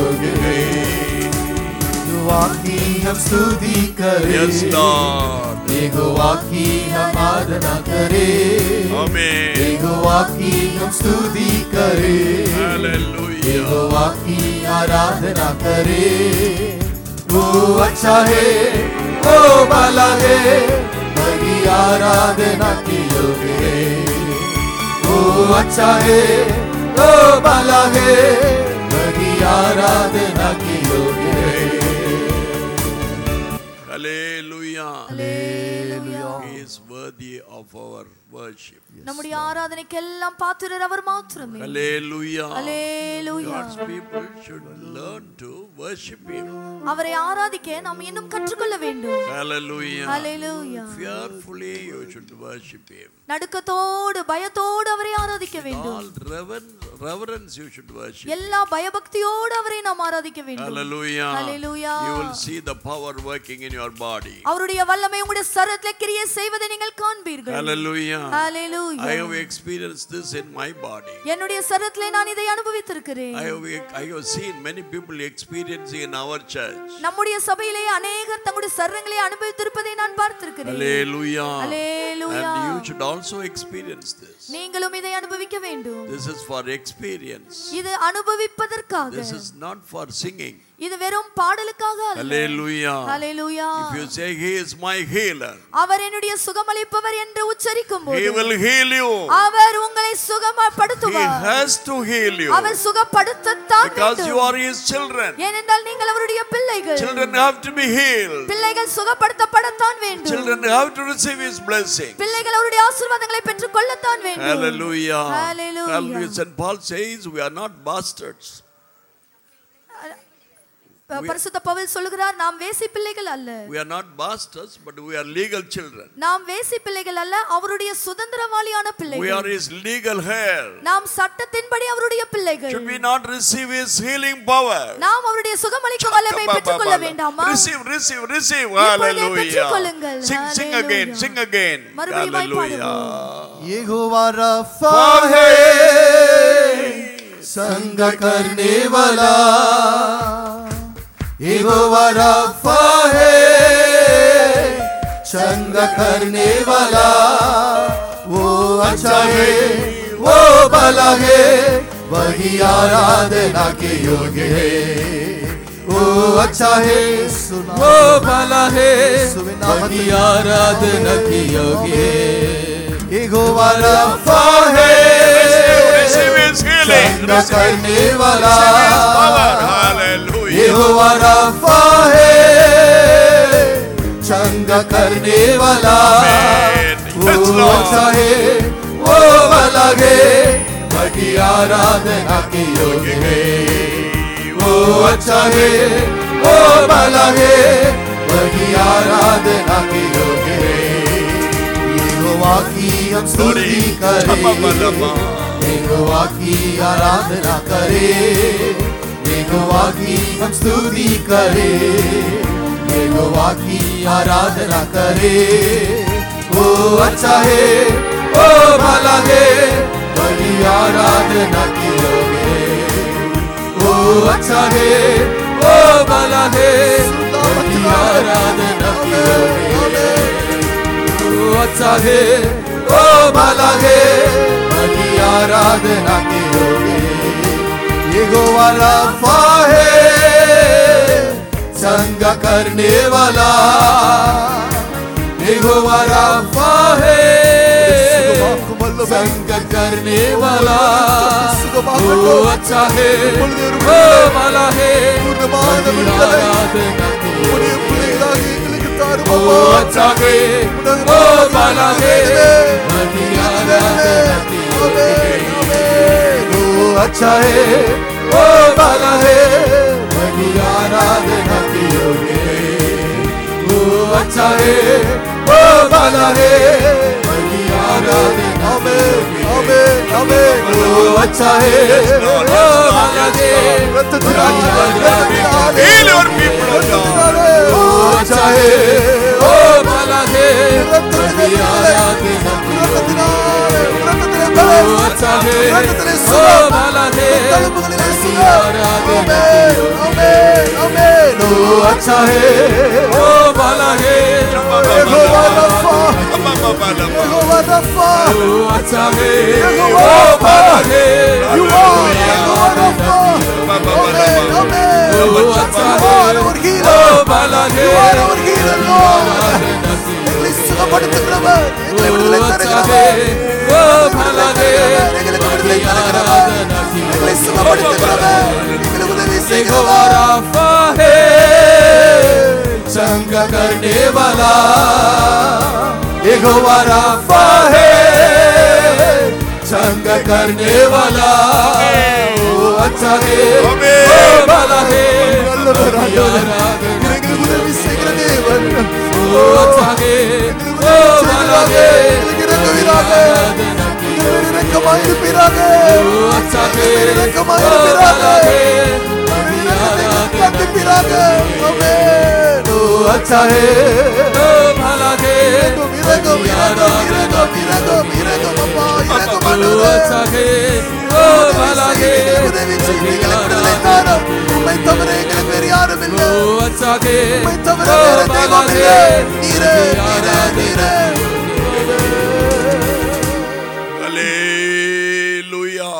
कियोगे। यहोवा की हम स्तुति करें, Yes, Lord. यहोवा की हम आराधना करें, Amen. यहोवा की हम स्तुति करें, Hallelujah. यहोवा की आराधना करें। वो अच्छा है, वो भला है, वही आराधना की योग्य है। वो अच्छा है, वो भला है, वही आराधना की योग्य है। Hallelujah. Hallelujah. He is worthy of our worship. நம்முடைய ஆராதனைக்கு எல்லாம் பாத்திரர் அவர் மாத்திரமே. Hallelujah. Hallelujah. God's people should learn to worship Him. அவரை ஆராதிக்க நாம் இன்னும் கற்றுக்கொள்ள வேண்டும். Hallelujah. Hallelujah. Fearfully you should worship Him. நடுக்கத்தோடு பயத்தோடு அவரை ஆராதிக்க வேண்டும். All reverence, reverence you should worship. எல்லா பயபக்தியோடு அவரை நாம் ஆராதிக்க வேண்டும். Hallelujah. Hallelujah. You will see the power working in your body. அவருடைய வல்லமை உங்களுடைய சரீரத்திலே கிரியை செய்வதை நீங்கள் காண்பீர்கள். Hallelujah. Hallelujah. I have experienced this in my body. என்னுடைய சரீரத்திலே நான் இதை அனுபவித்திருக்கிறேன். I have I have seen many people experiencing in our church. நம்முடைய சபையிலே अनेகர் தங்களுடைய சரீரங்களை அனுபவித்திருப்பதை நான் பார்த்திருக்கிறேன். Hallelujah. Hallelujah. And you should also experience this. நீங்களும் இதை அனுபவிக்க வேண்டும். This is for experience. இது அனுபவிப்பதற்காக. This is not for singing. இது வெறும் பாடலுக்காக அல்ல. Hallelujah. Hallelujah. If you say he is my healer, அவர் என்னுடைய சுகமளிப்பவர் என்று உச்சரிக்கும்போது he will heal you. அவர் உங்களை He சுகப்படுத்துவார். has to heal you. Our சுகப்படுத்தத்தான் Because you வேண்டும். are his children. ஏனென்றால் நீங்கள் அவருடைய பிள்ளைகள். Children have to be healed. பிள்ளைகள் சுகப்படுத்தப்படத்தான் வேண்டும். Children have to receive his blessing. பிள்ளைகள் அவருடைய ஆசீர்வாதங்களை பெற்றுக் கொள்ளத்தான் வேண்டும். Hallelujah. Hallelujah. Hallelujah. Saint Paul says we are not bastards. பரிசுத்த பவுல் சொல்கிறார் நாம் வேசி பிள்ளைகள் அல்ல. We are not bastards, but we are legal children. நாம் வேசி பிள்ளைகள் அல்ல, அவருடைய சுதந்திரவாளியான பிள்ளைகள். We are his legal heir. நாம் சட்டத்தின்படி அவருடைய பிள்ளைகள். Should we not receive his healing power? நாம் அவருடைய சுகமளிக்கும் வல்லமை பெற்றுக்கொள்ள வேண்டாமா? Receive, receive, receive. இப்பொழுதே Hallelujah. பெற்றுக்கொள்ளுங்கள். Sing, sing again, sing again. மறுபடியும் Hallelujah. यहोवा रफ़ा है, संग करने वाला। यहोवा रफ़ा है, संग करने वाला। वो अच्छा है, वो भला है, वही आराधना के योग्य है। वो अच्छा है, वो भला है, वही आराधना के योग्य है। यहोवा रफ़ा है, Receive his healing. संग करने वाला। Receive his power. Hallelujah. यहोवा रफ़ा है, संग करने वाला। वो अच्छा है, वो भला है, वही आराधना के योग्य है। वो अच्छा है, वो भला है, वही आराधना के योग्य है। यहोवा की हम स्तुति करें, यहोवा की आराधना करें, यहोवा की हम स्तुति करें, यहोवा की आराधना करें। वो अच्छा है, वो भला है, वही आराधना की योग्य है। वो अच्छा है, वो भला है, वही आराधना की योग्य है। वो अच्छा है, वो भला है, वही आराधना की योग्य है। यहोवा रफ़ा है, संग करने वाला। यहोवा रफ़ा है, संग करने वाला। वो अच्छा है, वो भला है, वही आराधना की योग्य है। वो अच्छा है, वो भला है, वही आराधना की योग्य है। वो अच्छा है, वो भला है, वही आराधना की योग्य है। वो अच्छा है, वो भला है, वही आराधना की योग्य है। वो अच्छा है, वो भला है, Heal your people, O God. वो अच्छा है, वो भला है, वही आराधना की योग्य है। वो अच्छा है, वो भला है, वही आराधना की योग्य है। वो अच्छा है, वो भला है, यहोवा சுகப்படுத்துகிறவர், எங்களை விடுதலை தருகிறவர், எங்களுக்கு விடுதலை தருகிறவர், எங்களை சுகப்படுத்துகிறவர், எங்களுக்கு உதவி செய்கிறவர். चंगा करने वाला यहोवा राफा है, चंगा करने वाला वो अच्छा है, वो भला है, उदवी செய்கிற தேவன், वो अच्छा है, वो भला है, இரக்கமாயிருப்பீராக, இரக்கமாயிருப்பீராக, वो अच्छा है, இரக்கமாயிருப்பீராக, இரக்கமாயிருப்பீராக. ஆமென். अच्छा है, भला है, இரக்கம் இரக்கம் இரக்கம் இரக்கம் இரக்கம் அப்பா, இரக்கம் ஆண்டவரே. अच्छा है, भला है, உதவி செய்யுங்கள், விடுதலை தாரும். உம்மை தவிர எங்களுக்கு வேறு யாரும் இல்லை. अच्छा है, உம்மை தவிர வேறு தெய்வம் இல்லை. நீரே நீரே நீரே. Hallelujah.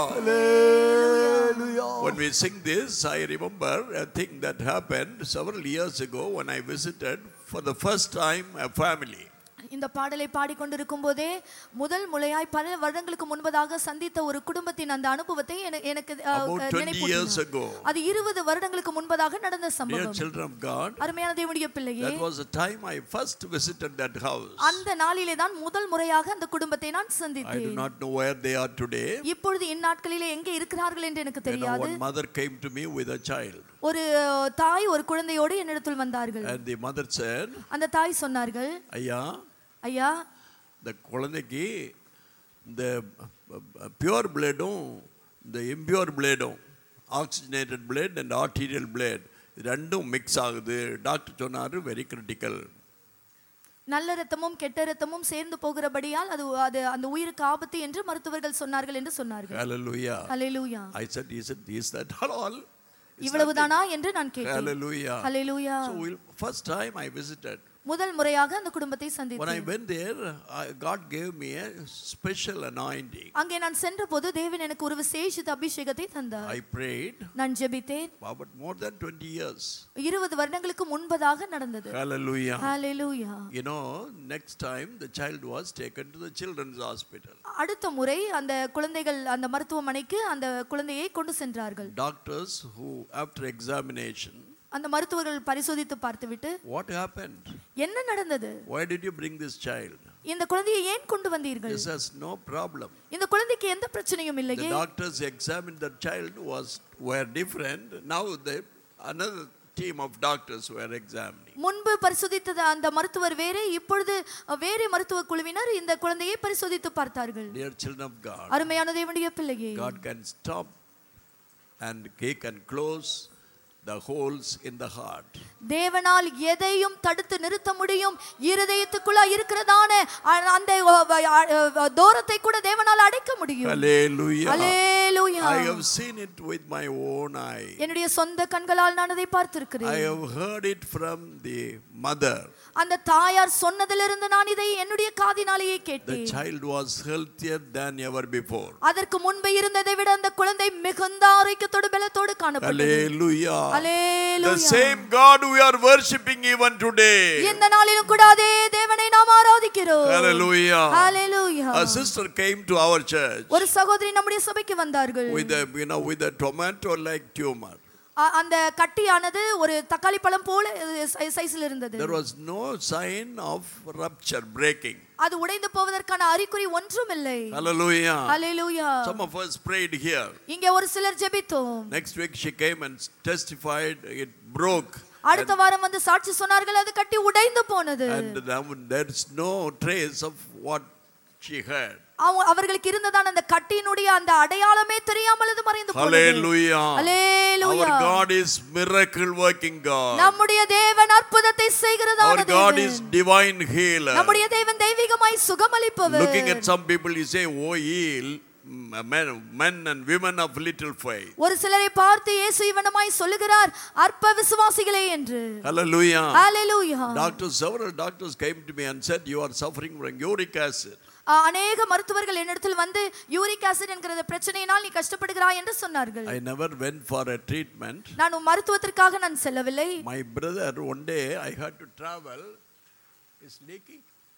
Hallelujah. When we sing this, I remember a thing that happened several years ago when I visited for the first time a family. இந்த பாடலை பாடிக்கொண்டிருக்கும் போதே முதல் முறையாய் பல வருடங்களுக்கு முன்பதாக சந்தித்த ஒரு குடும்பத்தின் அந்த அனுபவத்தை எனக்கு நினைப்பூட்டினார். அது இருபது வருடங்களுக்கு முன்பதாக நடந்த சம்பவம். Dear children of God, அருமையான தேவனுடைய பிள்ளையே, that was the time I first visited that house. அந்த நாளிலே தான் முதல் முறையாக அந்த குடும்பத்தை நான் சந்தித்தேன். I do not know where they are today. இப்பொழுது இந்நாட்களிலே எங்கே இருக்கிறார்கள் என்று எனக்கு தெரியாது. One mother came to me with a child. ஒரு தாய் ஒரு குழந்தையோடு என்னிடத்தில் வந்தார்கள். And the mother said, அந்த தாய் சொன்னார்கள், ஐயா ஐயா, இந்த குழந்தைக்கு இந்த பியூர் பிளேடும் இந்த இம்பியூர் பிளேடும் oxygenated blood and arterial blood ரெண்டும் மிக்ஸ் ஆகுது. டாக்டர் சொன்னார் வெரி கிரிட்டிக்கல். நல்ல ரத்தமும் கெட்ட ரத்தமும் சேர்ந்து போகிறபடியால் அது அது அந்த உயிருக்கு ஆபத்து என்று மருத்துவர்கள் சொன்னார்கள் என்று சொன்னார்கள். Hallelujah. Hallelujah. I said, is it is that all? இவ்வளவுதானா என்று நான் கேட்டேன். Hallelujah. Hallelujah. So we'll, first time I visited. முதல் முறையாக அந்த குடும்பத்தை சந்தித்தேன். When I went there, God gave me a special anointing. அங்கே நான் சென்றபோது தேவன் எனக்கு ஒரு விசேஷித்த அபிஷேகத்தை தந்தார். I prayed. நான் ஜெபித்தேன். But more than twenty years. இருபது வருடங்களுக்கு முன்பதாக நடந்தது. Hallelujah. Hallelujah. You know, next time the child was taken to the children's hospital. அடுத்த முறை அந்த குழந்தைகள் அந்த மருத்துவமனைக்கு அந்த குழந்தையை கொண்டு சென்றார்கள். Doctors who after examination, அந்த மருத்துவர்கள் பரிசோதித்து பார்த்துவிட்டு, what happened? என்ன நடந்தது? Why did you bring this child? இந்த குழந்தையை ஏன் கொண்டு வந்தீர்கள்? This has no problem. இந்த குழந்தைக்கு எந்த பிரச்சனையும் இல்லையே. The doctors examined the child was were different. Now they another team of doctors were examining. முன்பு பரிசோதித்த அந்த மருத்துவர் வேறே, இப்பொழுது வேறே மருத்துவ குழுவினர் இந்த குழந்தையை பரிசோதித்து பார்த்தார்கள். Dear children of God, அருமையான தேவனுடைய பிள்ளையே, God can stop and he can close the holes in the heart. தேவனால் எதையும் தடுத்து நிறுத்த முடியும். இருதயத்துக்குள்ள இருக்கிறதான அந்த தூரத்தை கூட தேவனால் அடைக்க முடியும். Hallelujah. Hallelujah. I have seen it with my own eye. என்னுடைய சொந்த கண்களால் நான் அதை பார்த்திருக்கிறேன். I have heard it from the mother. அந்த தாயார் சொன்னதிலிருந்து நான் இதை என்னுடைய காதினாலேயே கேட்டேன். The child was healthier than ever before. அதற்கு முன்பு இருந்ததை விட அந்த குழந்தை மிகுந்த ஆரோக்கியத்தோடு பலத்தோடு காணப்பட்டது. Hallelujah. Hallelujah. The same God we are worshiping even today. இந்த நாளிலும் கூட அதே தேவனை நாம் ஆராதிக்கிறோம். Hallelujah. Hallelujah. A sister came to our church. ஒரு சகோதரி நம்முடைய சபைக்கு வந்தார்கள். With a, you know, with a tomato like tumor. அந்த கட்டியானது ஒரு தக்காளி பழம் போல சைஸ்ல இருந்தது. There was no sign of rupture, breaking. அது உடைந்து போவதற்கான அறிகுறி ஒன்றும் இல்லை. Hallelujah. Hallelujah. Some of us prayed here. இங்கே ஒரு சிலர் ஜெபித்தோம். Next week she came and testified it broke. அடுத்த வாரம் வந்து சாட்சி சொன்னார்கள், அது கட்டி உடைந்து போனது. And there is no trace of what she had. அவர்களுக்கு இருந்ததான அந்த கட்டியினுடைய அந்த அடையாளமே தெரியாமல் அது மறைந்து போனது. Hallelujah. Hallelujah. Our God is miracle working God. நம்முடைய தேவன் அற்புதத்தை செய்கிறதான தேவன். Our God is divine healer. நம்முடைய தேவன் தெய்வீகமாய் சுகமளிப்பவர். Looking at some people you say, oh heal men, men and women of little faith. ஒரு சிலரை பார்த்து இயேசு இவனமாய் சொல்லுகிறார், அற்ப விசுவாசிகளே என்று. Hallelujah. Hallelujah. Doctors, several doctors came to me and said you are suffering from uric acid. அநேக மருத்துவர்கள் என்னிடத்தில் வந்து யூரிக் ஆசிட் என்கிற பிரச்சனையினால் நீ கஷ்டப்படுகிறாய் என்று சொன்னார்கள். I never went for a treatment. நான் மருத்துவத்திற்காக நான் செல்லவில்லை. My brother, one day I had to travel. Is leaking?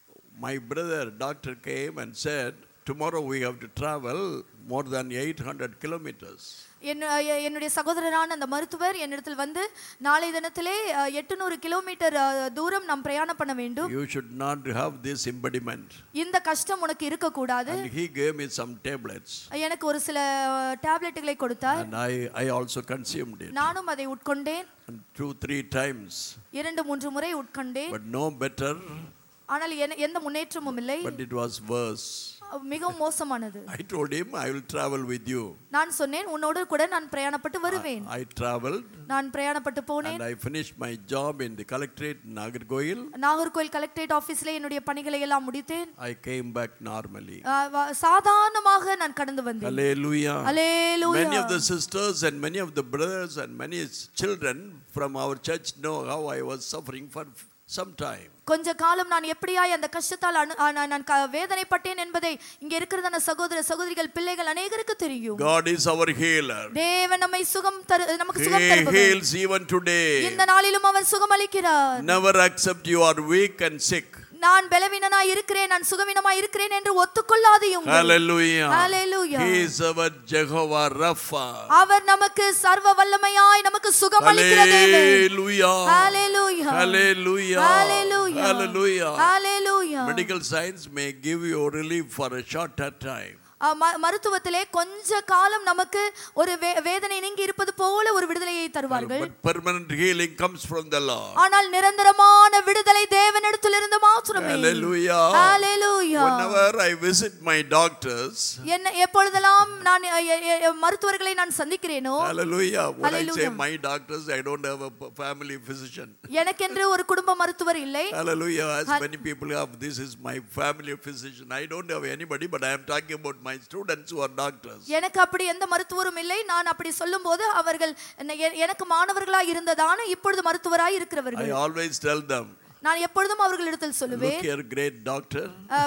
my brother doctor came and said, tomorrow we have to travel more than eight hundred kilometers. என்னுடைய சகோதரரான அந்த மருத்துவர் என்னிடத்தில் வந்து நாளை தினத்திலே எட்டுநூறு கிலோமீட்டர் தூரம் நாம் பிரயாணம் பண்ண வேண்டும். You should not have this impediment. இந்த கஷ்டம் உனக்கு இருக்க கூடாது. And he gave me some tablets. எனக்கு ஒரு சில டேப்லெட்டுகளை கொடுத்தார். And I I also consumed it. நானும் அதை உட்கொண்டேன். And two three times. இரண்டு மூன்று முறை உட்கொண்டேன். But no better. ஆனால் எந்த முன்னேற்றமும் இல்லை. But it was worse. மிகவும் மோசமானது. I told him I will travel with you. நான் சொன்னேன் உன்னோடு கூட நான் பிரயாணப்பட்டு வருவேன். I traveled. நான் பிரயாணப்பட்டு போனேன். And I finished my job in the collectorate in Nagarkoil. Nagercoil collectorate ஆபீஸ்ல என்னுடைய பணிகளை எல்லாம் முடித்தேன். I came back normally. சாதாரணமாக நான் கடந்து வந்தேன். Hallelujah. Hallelujah. Many of the sisters and many of the brothers and many children from our church know how I was suffering for some time. கொஞ்ச காலம் நான் எப்படியாய் அந்த கஷ்டத்தால் நான் வேதனைப்பட்டேன் என்பதை இங்க இருக்கிறதான சகோதர சகோதரிகள் பிள்ளைகள் அநேகருக்கு தெரியும். God is our healer. தேவன் நம்மை சுகம் தரு நமக்கு சுகம் தருபவர். He heals even today. இந்த நாளிலும் அவர் சுகம் அளிக்கிறார். Never accept you are weak and sick. நான் பலவீனனாய் இருக்கிறேன் நான் சுகவீனமாய் இருக்கிறேன் என்று ஒத்துக்கொள்ளாதீங்க. Hallelujah. Hallelujah. He is our Jehovah Rapha. அவர் நமக்கு சர்வ வல்லமையாய் நமக்கு சுகம் அளிக்கிற தேவன். Hallelujah. Hallelujah. Hallelujah. Hallelujah. Hallelujah. Hallelujah. Medical science may give you relief for a shorter time. மருத்துவத்திலே கொஞ்ச காலம் நமக்கு ஒரு வேதனை நீங்கி இருப்பது போல ஒரு விடுதலையை தருவார்கள். But permanent healing comes from the Lord. ஆனால் நிரந்தரமான விடுதலை தேவனிடத்திலிருந்து மாத்திரமே. Hallelujah. Hallelujah. Whenever I visit my doctors, என்ன எப்பொழுதெல்லாம் நான் மருத்துவர்களை நான் சந்திக்கிறேனோ, Hallelujah. When I say my doctors, I don't have a family physician. எனக்கென்று ஒரு குடும்ப மருத்துவர் இல்லை. Hallelujah. As many people have, this is my family physician. I don't have anybody, but I am talking about my students who are doctors. எனக்கு அப்படி எந்த மருத்துவரும் இல்லை. நான் அப்படி சொல்லும்போது அவர்கள் எனக்கு மாணவர்களாய் இருந்ததான இப்பொழுது மருத்துவராய் இருக்கிறவர்கள். I always tell them, நான் எப்பொழுதும் அவர்களிடத்தில் சொல்லுவேன், look here, great doctor.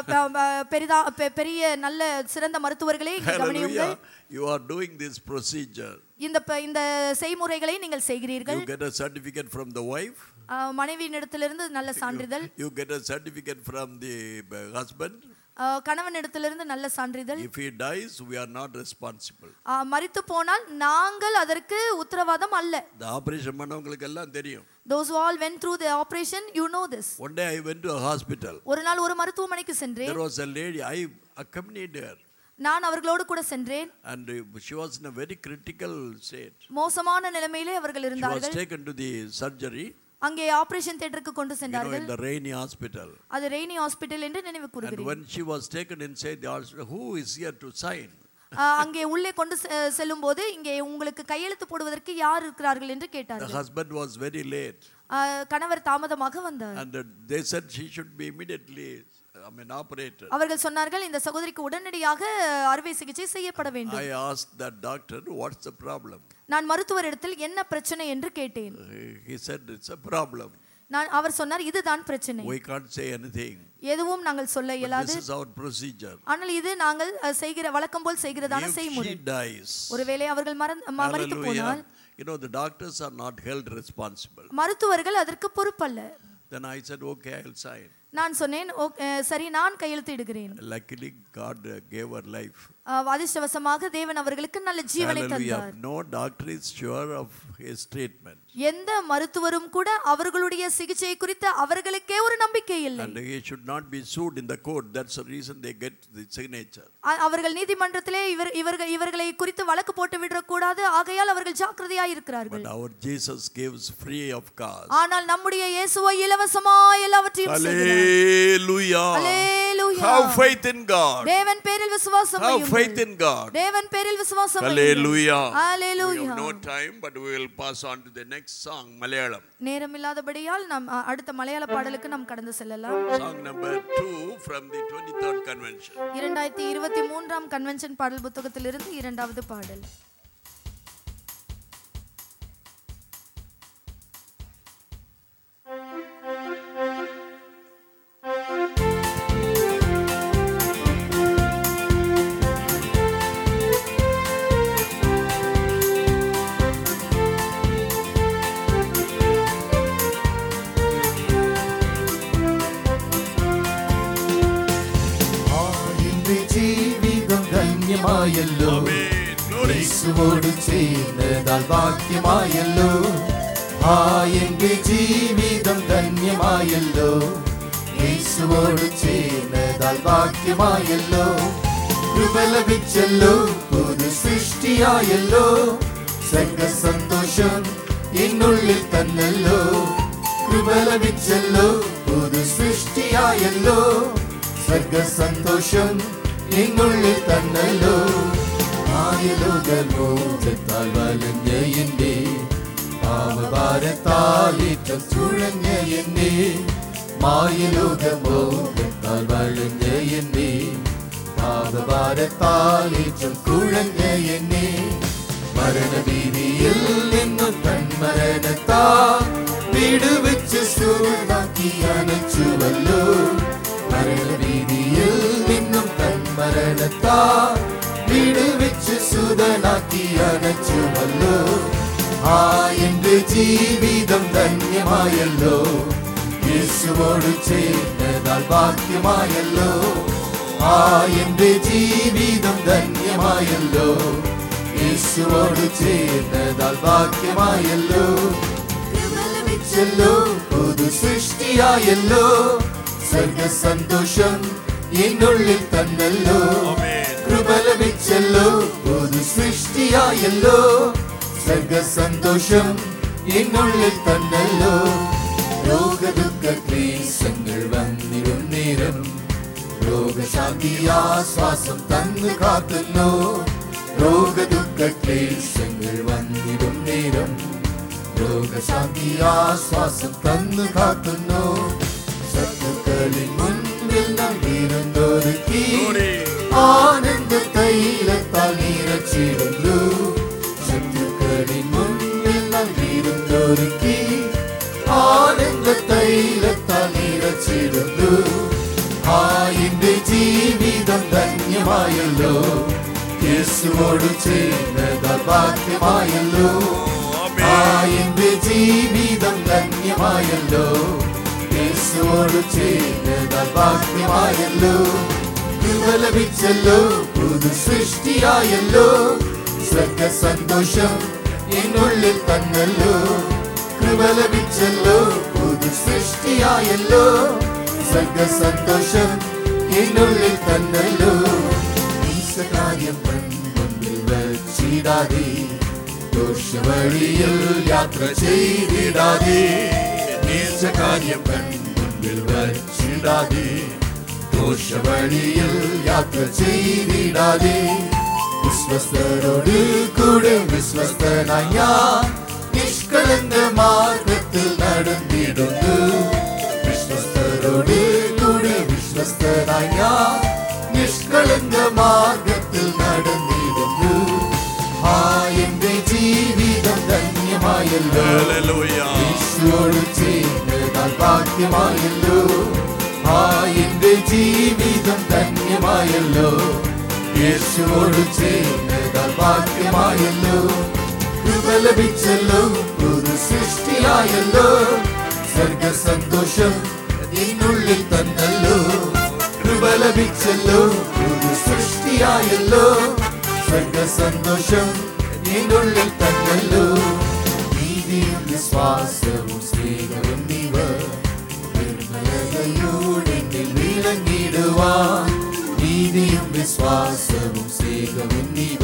பெரிதா பெரிய நல்ல சிறந்த மருத்துவர்களே கவனியுங்கள். You are doing this procedure. இந்த இந்த செய்முறைகளை நீங்கள் செய்கிறீர்கள். You get a certificate from the wife. மனைவியிடத்திலிருந்து நல்ல சான்றிதழ். You get a certificate from the husband. கணவனிடத்திலிருந்து நல்ல சான்றிதழ். If he dies, we are not responsible. மரித்து போனால் நாங்கள் அதற்கு உத்தரவாதம் அல்ல. The operation பண்ணவங்களுக்கு எல்லாம் தெரியும். Those who all went through the operation, you know this. One day I went to a hospital. ஒரு நாள் ஒரு மருத்துவமனைக்கு சென்றேன். There was a lady, I accompanied her. நான் அவர்களோடு கூட சென்றேன். And she was in a very critical state. மோசமான நிலைமையிலே அவர்கள் இருந்தார்கள். She was taken to the surgery. அங்கே ஆபரேஷன் தியேட்டருக்கு கொண்டு சென்றார்கள். In the Rainy Hospital. அது ரெய்னி ஹாஸ்பிடல் என்று நினைவு கூறுகிறேன். And when she was taken inside the hospital, who is here to sign? அங்கே உள்ளே கொண்டு செல்லும்போது இங்கே உங்களுக்கு கையெழுத்து போடுவதற்கு யார் இருக்கிறார்கள் என்று கேட்டார்கள். The husband was very late. கணவர் தாமதமாக வந்தார். And they said she should be immediately I mean operated. அவர்கள் சொன்னார்கள் இந்த சகோதரிக்கு உடனடியாக அறுவை சிகிச்சை செய்யப்பட வேண்டும். I asked that doctor, what's the problem? நான் மருத்துவரிடத்தில் என்ன பிரச்சனை என்று கேட்டேன். He said it's a problem. நான் அவர் சொன்னார் இதுதான் பிரச்சனை. We can't say anything. எதுவும் நாங்கள் சொல்ல இயலாது. This is our procedure. ஆனால் இது நாங்கள் செய்கிற வழக்கம் போல் செய்கிறதான செய்முறை. If she dies, ஒருவேளை அவர்கள் மரித்து போனால், you know, the doctors are not held responsible. மருத்துவர்கள் அதற்கு பொறுப்பல்ல. Then I said, okay, I'll sign. நான் சொன்னேன் சரி நான் கையெழுத்து இடுகிறேன். Luckily God gave her life. அதிர்ஷ்டவசமாக தேவன் அவர்களுக்கு நல்ல ஜீவனை தந்தார். No doctor is sure of his treatment. எந்த மருத்துவரும் கூட அவர்களுடைய சிகிச்சை குறித்து அவர்களுக்கே ஒரு நம்பிக்கை இல்லை. And he should not be sued in the court. That's the reason they get the signature. அவர்கள் நீதிமன்றத்திலே இவர் இவர்கள் இவர்களை குறித்து வழக்கு போட்டு விட கூடாது. ஆகையால் அவர்கள் ஜாக்கிரதையாய் இருக்கிறார்கள். But our Jesus gives free of cost. ஆனால் நம்முடைய இயேசுவை இலவசமாய் எல்லாவற்றையும் செய்கிறார். Hallelujah. Hallelujah. Have faith in God. தேவன் பேரில் விசுவாசம் வையுங்கள். Have faith in God. தேவன் பேரில் விசுவாசம் வையுங்கள். Hallelujah. Hallelujah. We have no time, but we will pass on to the next song, Malayalam. நேரம் இல்லாதபடியால் நாம் அடுத்த மலையாள பாடலுக்கு நாம் கடந்து செல்லலாம். Song number two from the twenty-third convention. இரண்டாயிரத்து இருபத்தி மூன்றாம் கன்வென்ஷன் பாடல் புத்தகத்திலிருந்து இரண்டாவது பாடல். ഭാഗ്യമായല്ലോ, യേശുവോട് ചേർന്നതാൽ ഭാഗ്യമായല്ലോ. ആ എന്റെ ജീവിതം ധന്യമായല്ലോ, യേശുവോട് ചേർന്നതാൽ ഭാഗ്യമായല്ലോ. കൃപ ലഭിച്ചല്ലോ, പുതു സൃഷ്ടിയായല്ലോ, സ്വർഗ സന്തോഷം എന്നുള്ളിൽ തന്നല്ലോ. കൃപ ലഭിച്ചല്ലോ, പുതു സൃഷ്ടിയായല്ലോ, സ്വർഗ സന്തോഷം എന്നുള്ളിൽ തന്നല്ലോ. മായലോകമോഹത്താൽ വലഞ്ഞ എന്നെ, പാപഭാരത്താൽ ഏറ്റം ചുഴഞ്ഞ എന്നെ, മായലോകമോഹത്താൽ വലഞ്ഞ എന്നെ, പാപഭാരത്താൽ ഏറ്റം കുഴഞ്ഞ എന്നെ. മരണഭീതിയിൽ നിന്നും തന്മരണത്താ വിടുവിച്ച് സൂര്യനാക്കി അനച്ചുവല്ലോ. മരണഭീതിയിൽ നിന്നും തന്മരണത്താ വിടുവിച്ച് സുതനാക്കി അനച്ചുവല്ലോ. ആ എന്റെ ജീവിതം ധന്യമായല്ലോ, യേശുവോട് ചേർന്നതാൽ ഭാഗ്യമായല്ലോ. ആ എന്റെ ജീവിതം ധന്യമായല്ലോ, യേശുവോട് ചേർന്നതാൽ ഭാഗ്യമായല്ലോ. കൃപ ലഭിച്ചല്ലോ, പുതു സൃഷ്ടിയായല്ലോ, സ്വർഗ സന്തോഷം എന്നുള്ളിൽ തന്നല്ലോ. കൃപ ലഭിച്ചല്ലോ, പുതു സൃഷ്ടിയായല്ലോ, സ്വർഗ സന്തോഷം എന്നുള്ളിൽ തന്നല്ലോ. രോഗദുഃഖ ക്ലേശങ്ങൾ വന്നിടും നേരം, രോഗശാന്തിയാശ്വാസം തന്നു കാത്തുന്നു. രോഗദുഃഖ ക്ലേശങ്ങൾ വന്നിടും നേരം, രോഗശാന്തിയാശ്വാസം തന്നു കാത്തുന്നു. ശത്രുക്കളിൽ മുൻപിൽ നാം വീരുന്നൊരുക്കി, ആനന്ദ തൈലത്താൽ നിറച്ചിടുന്നു. ശത്രുക്കളിൽ മുൻപിൽ നാം വീരുന്നൊരുക്കി, ആനന്ദ തൈലത്താൽ നിറച്ചിടുന്നു. ആ എന്റെ ജീവിതം ധന്യമായല്ലോ, യേശുവോട് ചേർന്നതാൽ ഭാഗ്യമായല്ലോ. ആ എന്റെ ജീവിതം ധന്യമായല്ലോ, യേശുവോട് ചേർന്നതാൽ ഭാഗ്യമായല്ലോ. കൃപ ലഭിച്ചല്ലോ, പുതു സൃഷ്ടിയായല്ലോ, സ്വർഗ സന്തോഷം എന്നുള്ളിൽ തന്നല്ലോ. കൃപ ലഭിച്ചല്ലോ, പുതു സൃഷ്ടിയായല്ലോ, സ്വർഗ സന്തോഷം എന്നുള്ളിൽ തന്നല്ലോ. കാര്യം മുൻപിൽ വച്ചിടാതെ, ദോഷവഴിയിൽ യാത്ര ചെയ്തിടാതെ. കാര്യം മുൻപിൽ വച്ചിടാതെ, ദോഷവഴിയിൽ യാത്ര ചെയ്തിടാതെ. വിശ്വസ്തരോട് കൂടെ വിശ്വസ്തനായ നിഷ്കളങ്ക മാർഗത്തിൽ നടന്നിടുന്നു. വിശ്വസ്തരോട് കൂടെ വിശ്വസ്തനായ നിഷ്കളങ്ക മാർഗത്തിൽ നടന്നിടുന്നു. ആ എന്റെ ജീവിതം ധന്യമായല്ലോ, യേശുവോട് ചേർന്നതാൽ ഭാഗ്യമായല്ലോ. ആ എന്റെ ജീവിതം ധന്യമായല്ലോ, യേശുവോട് ചേർന്നതാൽ ഭാഗ്യമായല്ലോ. കൃപ ലഭിച്ചല്ലോ, പുതു സൃഷ്ടിയായല്ലോ, സ്വർഗ സന്തോഷം എന്നുള്ളിൽ തന്നല്ലോ. കൃപ ലഭിച്ചല്ലോ, പുതു സൃഷ്ടിയായല്ലോ, സ്വർഗ സന്തോഷം എന്നുള്ളിൽ തന്നല്ലോ. നീതിയും വിശ്വാസവും സ്നേഹവും നീവ നിർമ്മലതയോടെ വിളങ്ങിടുവാൻ. നീതിയും വിശ്വാസവും സ്നേഹവും നീവ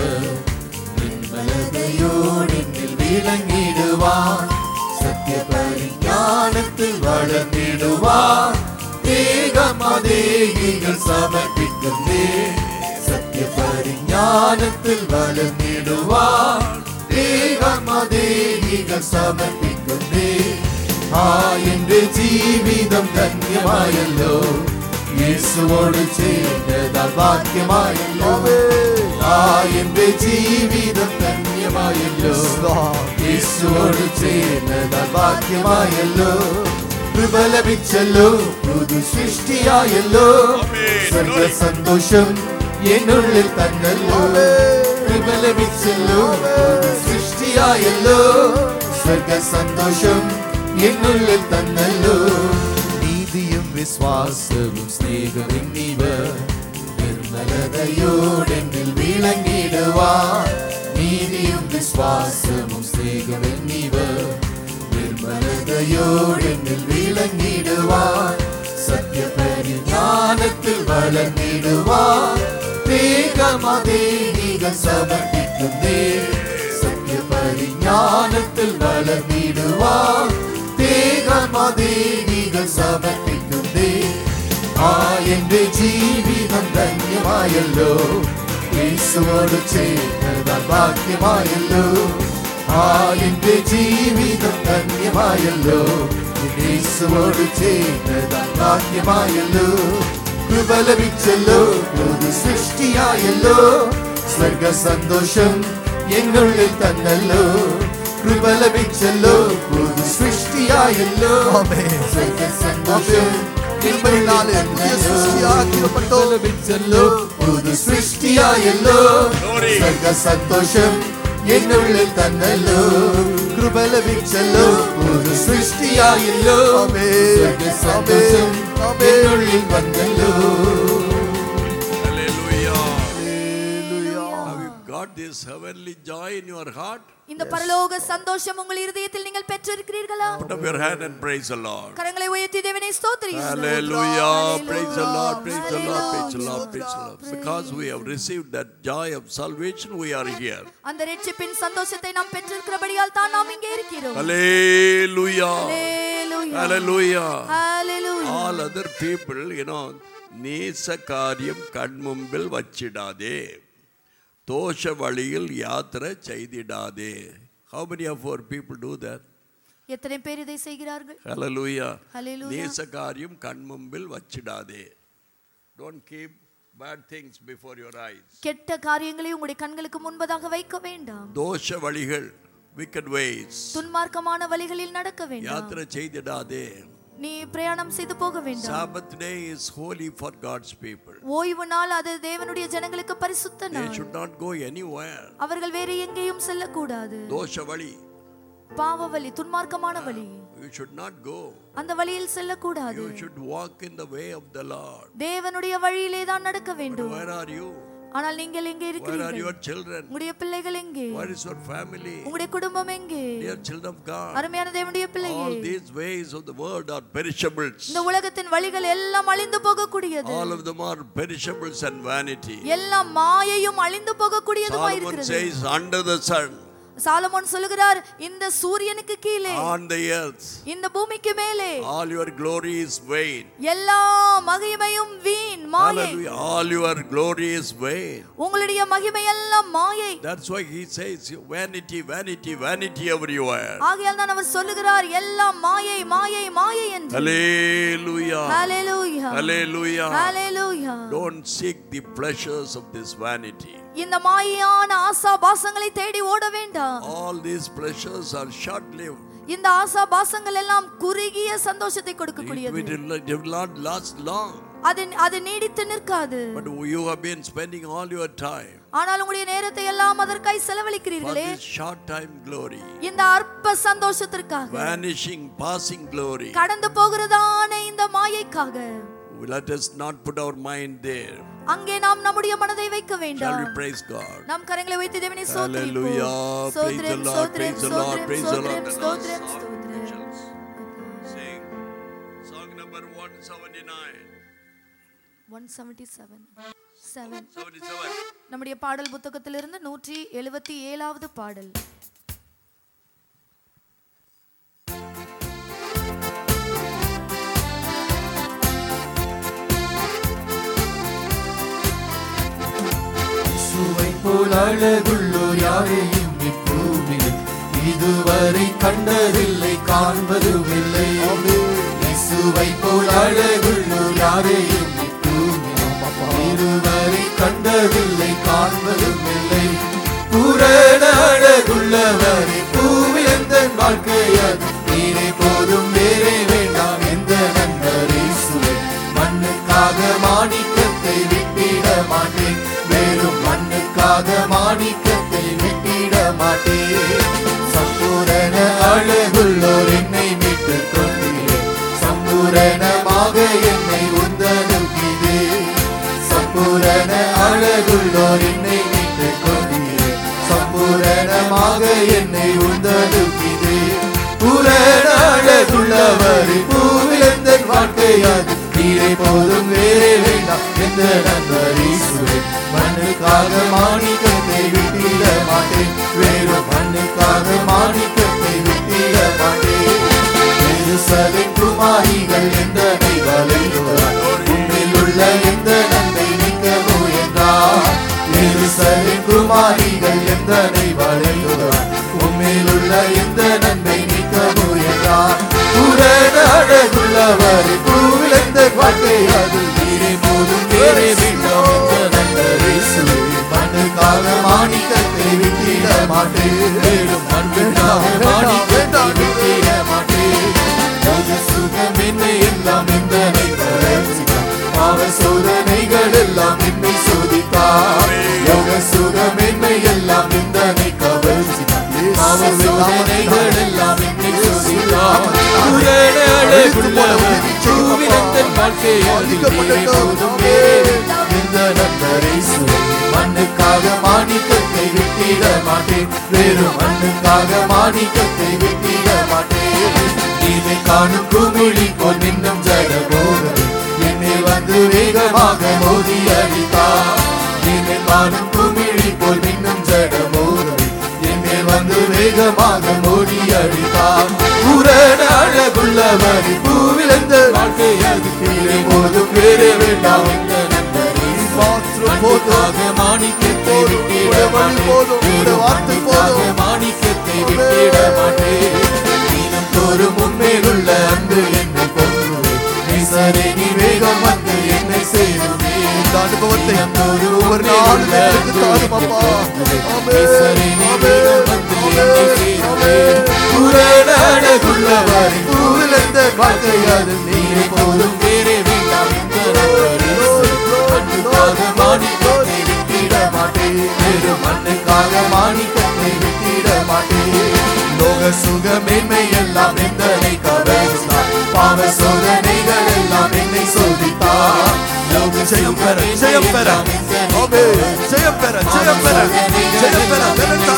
നിർമ്മലതയോടെ വിളങ്ങിടുവാൻ. സത്യപരിജ്ഞാനത്തിൽ വളർന്നിടുവാൻ േകൾ സമർപ്പിക്കുന്നേ. സത്യപരിജ്ഞാനത്തിൽ വളർന്നിടുവാൻ േകൾ സമർപ്പിക്കുന്നേ. ആ എന്റെ ജീവിതം ധന്യമായല്ലോ, യേശുവോട് ചേർന്നതാൽ ഭാഗ്യമായല്ലോ. ആ എന്റെ ജീവിതം ധന്യമായല്ലോ, യേശുവോട് ചേർന്നതാൽ ഭാഗ്യമായല്ലോ. കൃപ ലഭിച്ചല്ലോ, പുതു സൃഷ്ടിയായല്ലോ, സ്വർഗ സന്തോഷം എന്നുള്ളിൽ തന്നല്ലോ. കൃപ ലഭിച്ചല്ലോ, പുതു സൃഷ്ടിയായല്ലോ, സ്വർഗ സന്തോഷം എന്നുള്ളിൽ തന്നല്ലോ. നീതിയും വിശ്വാസവും സ്നേഹവും നീവ நிர்மலதையோடு என்னில் விளங்கிடுவார். நீதியும் விசுவாசமும் சிநேகமும் நீவர். நிர்மலதையோடு என்னில் விளங்கிடுவார். சத்திய பரிஞானத்தில் வளர்ந்திடுவார். தேகமதேகிகள் சமர்ப்பிக்கும் தேவ். சத்திய பரிஞானத்தில் வளர்ந்திடுவார். தேகமதேகிகள் சமர்ப்பிக்கும் தேவ். ஆ எന്റെ ജീവിതം ധന്യമായല്ലോ. യേശുവോട് ചേർന്നതാൽ ഭാഗ്യമായല്ലോ. ആ എന്റെ ജീവിതം ധന്യമായല്ലോ. യേശുവോട് ചേർന്നതാൽ ഭാഗ്യമായല്ലോ. കൃപ ലഭിച്ചല്ലോ. പുതു സൃഷ്ടിയായല്ലോ. സ്വർഗ സന്തോഷം എന്നുള്ളിൽ തന്നല്ലോ. കൃപ ലഭിച്ചല്ലോ. പുതു സൃഷ്ടിയായല്ലോ. സ്വർഗ സന്തോഷം പുതു സൃഷ്ടിയായല്ലോ. സ്വർഗ സന്തോഷം എന്നുള്ളിൽ തന്നല്ലോ. കൃപ ലഭിച്ചല്ലോ. പുതു സൃഷ്ടിയായല്ലോ. സ്വർഗ സന്തോഷം എന്നുള്ളിൽ വന്നല്ലോ. Have you got this heavenly joy in your heart? இந்த பரலோக சந்தோஷம் உங்கள் இதயத்தில் நீங்கள் பெற்றிருக்கிறீர்களா? Put up your hand and praise the Lord. கரங்களை உயர்த்தி தேவனை ஸ்தோத்திரியுங்கள். Hallelujah. Praise the Lord. Praise the Lord. Praise the Lord. Praise the Lord. Because we have received that joy of salvation, we are here. அந்த இரட்சிப்பின் சந்தோஷத்தை நாம் பெற்றிருக்கிறபடியால் தான் நாம் இங்கே இருக்கிறோம். Hallelujah. Hallelujah. Hallelujah. Hallelujah. All other people, you know, நீச காரியம் கண்மும்பில் வச்சிடாதே. தோஷ வழியில் யாத்திரை செய்திடாதே. How many of our people do that? எத்தனை பேர் இதை செய்கிறார்கள்? Hallelujah. Hallelujah. நீச காரியம் கண்மும்பில் வச்சிடாதே. Don't keep bad things before your eyes. கெட்ட காரியங்களை உங்களுடைய கண்களுக்கு முன்பதாக வைக்க வேண்டாம். தோஷ வழிகள், wicked ways. துன்மார்க்கமான வழிகளில் நடக்க வேண்டாம். யாத்திரை செய்திடாதே. நீ பிரயாணம் செய்து போக வேண்டாம். Sabbath day is holy for God's people. ஓய்வு நாள் அது தேவனுடைய ஜனங்களுக்கு பரிசுத்த They நாள். should not go anywhere. அவர்கள் வேறு எங்கேயும் செல்ல கூடாது. தோஷ வழி, பாவ வழி, துன்மார்க்கமான வழி, you should not go. அந்த வழியில் செல்ல கூடாது. You should walk in the way of the Lord. தேவனுடைய வழியிலே தான் நடக்க வேண்டும். Where are you? ஆனால் நீங்கள் எங்கே Where are இருக்கிறீர்கள்? your children? உங்களுடைய பிள்ளைகள் எங்கே? Where is your family? உங்களுடைய குடும்பம் எங்கே? Dear children of God, அருமையான தேவனுடைய பிள்ளையே, all these ways of the world are perishables. இந்த உலகத்தின் வழிகள் எல்லாம் அழிந்து போகக்கூடியது. All of them are perishables and vanity. எல்லாம் மாயையும் அழிந்து போகக்கூடியதுமாய் Solomon இருக்கிறது. says, under the sun, Solomon சொல்கிறார், இந்த சூரியனுக்கு கீழே, on the earth, இந்த பூமிக்கு மேலே, all your glory is vain. எல்லா மகிமையும் வீண், மாயை. Hallelujah. All your glory is vain. உங்களுடைய மகிமை எல்லாம் மாயை. That's why he says, vanity, vanity, vanity everywhere. ஆகையால் தான் அவர் சொல்லுகிறார், எல்லாம் மாயை, மாயை, மாயை என்று. Hallelujah. Hallelujah. Hallelujah. Hallelujah. Don't seek the pleasures of this vanity. இந்த மாயையான ஆசாபாசங்களை தேடி ஓட வேண்டாம். All these pleasures are short-lived. இந்த ஆசாபாசங்கள் எல்லாம் குறுகிய சந்தோஷத்தை கொடுக்கக்கூடியது. It will not last long. அது அது நீடித்து நிற்காது. But you have been spending all your time ஆனால் உங்களுடைய நேரத்தை எல்லாம் அதற்காய் for செலவழிக்கிறீர்களே, this short time glory, இந்த அற்ப சந்தோஷத்திற்காக, vanishing, passing glory. கடந்து போகிறதான இந்த மாயைக்காக. Let us not put our mind there. அங்கே நாம் நம்முடைய மனதை வைக்க Shall வேண்டாம். we praise God? நாம் கரங்களை வைத்து தேவனை Hallelujah. ஸ்தோத்திரிப்போம். Praise the ஸ்தோத்திரம், Lord. ஸ்தோத்திரம், Praise the Lord. Praise the Lord. ஸ்தோத்திரம், The ஸ்தோத்திரம், Lord. ஸ்தோத்திரம். Sing song number one seventy-nine. one seventy-seven. seven. seventy-seven. நம்முடைய பாடல் புத்தகத்திலிருந்து நூற்றி எழுபத்தி ஏழாவது பாடல். இயேசுவை போல் அழகுள்ளோர் யாரையும் இப்பூமியில் இதுவரை கண்டதில்லை, காண்பதும் இல்லை. இயேசுவை போல் அழகுள்ளோர் யாரையும் இப்பூமியில் இதுவரை கண்டதில்லை, காண்பதும் இல்லை. பூரண அழகுள்ளவரை பூவில் எந்த வாழ்க்கையால் நீரை போதும் வேறே வேண்டாம் எந்த நண்பர் இயேசுவை. மண்ணுக்காக மாணிக்கத்தை விட்டிட மாட்டேன், மேலும் மண்ணுக்காக மாணிக்கத்தை விட்டிட மாட்டேன். சம்பூரண அழகுள்ளோர் என்னை மீட்டுக் கொண்டீரே, சம்பூரணமாக என்னை உந்தனுக்கிதே. சம்பூரண உள்ளோர் என்னை மீட்டுக் கொண்டீரே. சம்பூரணமாக என்னை உந்தனுப்பிதே. பூரண அழகுள்ளவரை பூவிழந்த வாழ்க்கையாது நீரை போதும் வேறே வேண்டாம் எந்த நண்பர் இயேசுவே. மண்ணுக்காக மாணிக்கத்தை விட்டிட மாட்டேன், வேறு மண்ணுக்காக மாணிக்கத்தை விட்டிட மாட்டேன். எருசலேம் குமாரிகள் எந்தனை வளைந்தார், உன்னில் உள்ள எந்த நன்மை நீக்கவோ என்றார். எருசலேம் குமாரிகள் எந்தனை வளைந்தார், உன்னில் உள்ள எந்த நன்மை நீக்கவோ என்றார். பூரண அழகுள்ளவரை பூவிழந்த வாழ்க்கை அது நீரை போதும் வேறே வேண்டாம் எந்த நண்பர் இயேசுவே. மண்ணுக்காக மாணிக்கத்தை விட்டிட மாட்டேன், வேறு மண்ணுக்காக மாணிக்கத்தை விட்டிட மாட்டேன். சுகம் என்னை எல்லாம் எந்தனை பரஞ்சித்தார், பாவ சோதனைகள் எல்லாம் என்னை சோதித்தார். யோக சுகம் என்னை எல்லாம் எந்தனை கவர்ச்சித்தார், பாவ சோதனைகள் எல்லாம் என்னை சோதித்தார். பூரண அழகுள்ளவர் பூவிழந்த வாழ்க்கையால் நீரை போதும் வேறே எந்த நண்பர் இயேசுவே. மண்ணுக்காக மாணிக்கத்தை விட்டிட மாட்டேன், வேறு மண்ணுக்காக மாணிக்கத்தை விட்டிட மாட்டேன். நீரை காணும் குமிழி போல் மின்னும் ஜடபோகமே என்னை வந்து வேகமாக மோதி அடித்தார். நீரை காணும் குமிழி போல் மின்னும் ஜடபோகமே என்னை வந்து வேகமாக மோதி அடித்தார். பூரண அழகுள்ளவரை பூவிழந்த வாழ்க்கை அது நீரை போதும் வேறே வேண்டாம் எந்த நண்பர் மண்ணுக்காக மாணிக்கத்தை விட்டிட மாட்டேன், மாணிக்கத்தை விட்டிட மாட்டேன். தினம் தோறும் உண்மையுள்ள அன்பு என்னை பொங்குவே, நேசரே நீ வேகம் வந்து என்னை சேருவே. இந்த அனுபவத்தை ஒவ்வொரு நாளும் எனக்கு தாரும் அப்பா. நேசரே நீ வேகம் வந்து என்னை சேருவே. பூரண அழகுள்ளவரை பூவிழந்த வாழ்க்கையாது நீரை போதும் வேறே வேண்டாம் எந்த நண்பர் இயேசுவே. மண்ணுக்காக மாணிக்கத்தை விட்டிட மாட்டேன், வேறு மண்ணுக்காக மாணிக்கத்தை விட்டிட மாட்டேன். லோக சுக மேன்மை எல்லாம் எந்தனை கவர்ந்தார், பாவ சோதனைகள் எல்லாம் என்னை சோதித்தார். லோக ஜெயம் பெற ஜெயம் பெற ஜெயம் பெற ஜெயம் பெற ஜெயம் பெற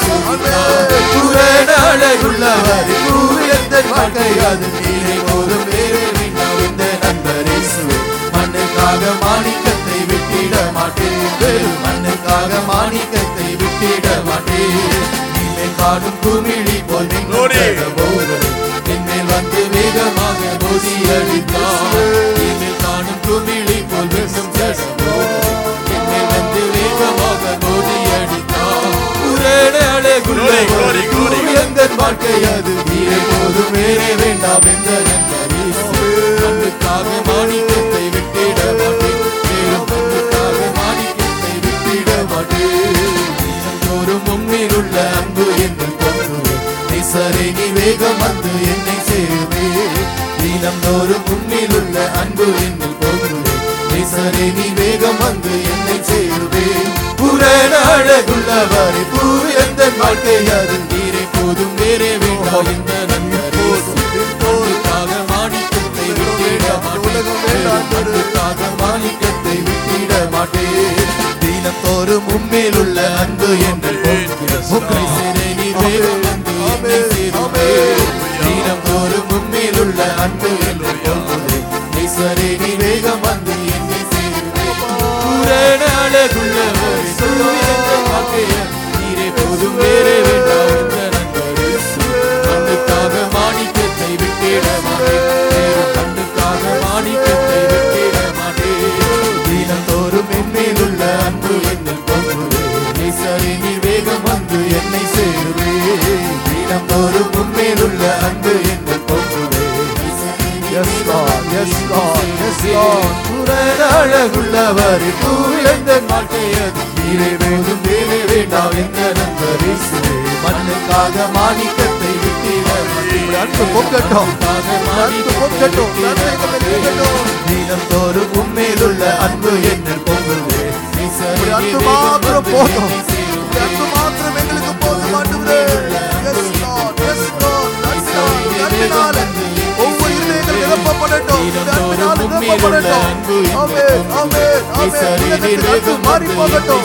பூரண அழகுள்ளவரை பூவிழந்த வாழ்க்கையாது நீரை போதும் வேறே வேண்டாம் எந்த நண்பர் இயேசுவே. மண்ணுக்காக மாணிக்கத்தை விட்டிட மாட்டேன், வேறு மண்ணுக்காக மாணிக்கத்தை விட்டிட மாட்டேன். நீரை காணும் குமிழி போல் என்மேல் வந்து வேகமாக மோதி அடித்தார். நீரை காணும் குமிழி போல் என்மேல் வந்து வேகமாக மோதி அடித்தார். பூரண அழகுள்ளவரை பூவிழந்த வாழ்க்கை அது நீரை போதும் வேறே வேண்டாம் எந்த நண்பர் இயேசுவே. மண்ணுக்காக மாணிக்கத்தை விட்டிட மாட்டேன், வேறு மண்ணுக்காக மாணிக்கத்தை விட்டிட மாட்டேன். தினந்தோறும் உம்மில் உள்ள அன்பு என்னை பொங்குவே, நேசரே நீ வேகம் வந்து என்னை சேருவே. தினந்தோறும் உம்மில் உள்ள அன்பு என்னை பொங்குவே, நேசரே நீ வேகம் வந்து என்னை சேருவே. பூரண அழகுள்ளவரை பூவிழந்த வாழ்க்கையாது நீரை போதும் வேறே வேண்டாம் எந்த நண்பர் இயேசுவே. மண்ணுக்காக மாணிக்கத்தை விட்டிட மாட்டேன், மண்ணுக்காக மாணிக்கத்தை விட்டிட மாட்டேன். தினத்தோறும் உம்மில் உள்ள அன்பு என்னை பொங்குவே, நீ வேகம் வந்து என்னை சேருவே. தினத்தோறும் உம்மில் உள்ள அன்பு என்னை பொங்குவே, நேசரே நீ வேகம் வந்து என்னை சேருவே. பூரண அழகுள்ளவரை பூவிழந்த வாழ்க்கையால் நீரை போதும் வேறே வேண்டாம் எந்த நண்பர் இயேசுவே. மண்ணுக்காக மாணிக்கத்தை விட்டிட மாட்டேன், வேறு மண்ணுக்காக மாணிக்கத்தை விட்டிட மாட்டேன். தினந்தோறும் என்மேல் உள்ள அன்பு என்னை பொங்குவே, நேசரே நீ வேகம் வந்து என்னை சேருவே. தினந்தோறும் உம்மேல் உள்ள அன்பு என்னை பொங்குவே. Yes Lord, yes Lord, yes Lord. பூரண அழகுள்ளவரை பூவிழந்த வாழ்க்கை அது நீரை வேணும் வேறே வேண்டாம் எந்த நண்பர் இயேசுவே. மண்ணுக்காக மாணிக்கத்தை விட்டிட மாட்டேன், அன்பு பொங்கட்டும், அன்பு பொங்கட்டும், தினந்தோறும் உம்மேல் உள்ள அன்பு என்னை பொங்குவே. அன்பு மாத்திரம் போதும், அன்பு மாத்திரம் எங்களுக்கு போதும் ஆண்டவரே. Yes Lord, yes Lord, அன்பினால ஒவ்வொரு இதயங்கள் நிரப்பப்படட்டும், அன்பினால நீருள்ள அன்பு ஆமென் ஆமென் ஆமென் உலகத்தின் அன்பு மாறி போகட்டும்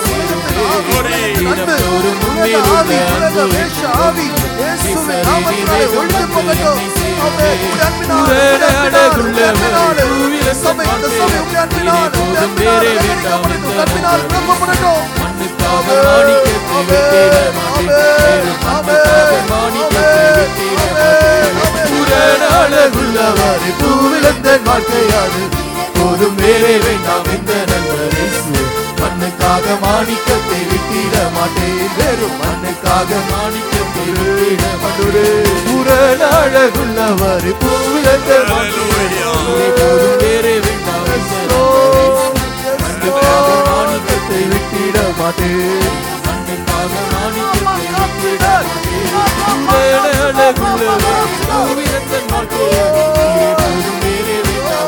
ஒரு ஆவி உலக வேஷ ஆவி இயேசுவின் நாமத்தினாலே ஒழிந்து போகட்டும் ஆமென் உம்முடைய அன்பினாலே அழகுள்ளவர் சபை இந்த சபை உம்முடைய அன்பினாலே வேறே வேண்டாம் உம்முடைய அன்பினாலே நிரப்பப்படட்டும் மண்ணுக்காக மாணிக்கத்தை விட்டிட மாட்டேன் மண்ணுக்காக மாணிக்கத்தை விட்டிட மாட்டேன் அழகுள்ளவர் பூவிழந்தன் வாழ்க்கையாது போதும் வேறே வேண்டாம் இந்த நண்பர் இயேசு மண்ணுக்காக மாணிக்கத்தை விட்டிட மாட்டேன் வெறும் மண்ணுக்காக மாணிக்கத்தை விட்டிட மாட்டேன் புரண அழகுள்ளவர் பூவிழந்தன் வாழ்க்கையாது போதும் வேறே வேண்டாம் மண்ணுக்காக மாணிக்கத்தை விட்டிட மாட்டேன் மண்ணுக்காக மாணிக்கத்தை விட்டிட மாட்டேன் புரண அழகுள்ளவர் பூவிழந்தன் வாழ்க்கையாது போதும் வேறே வேண்டாம்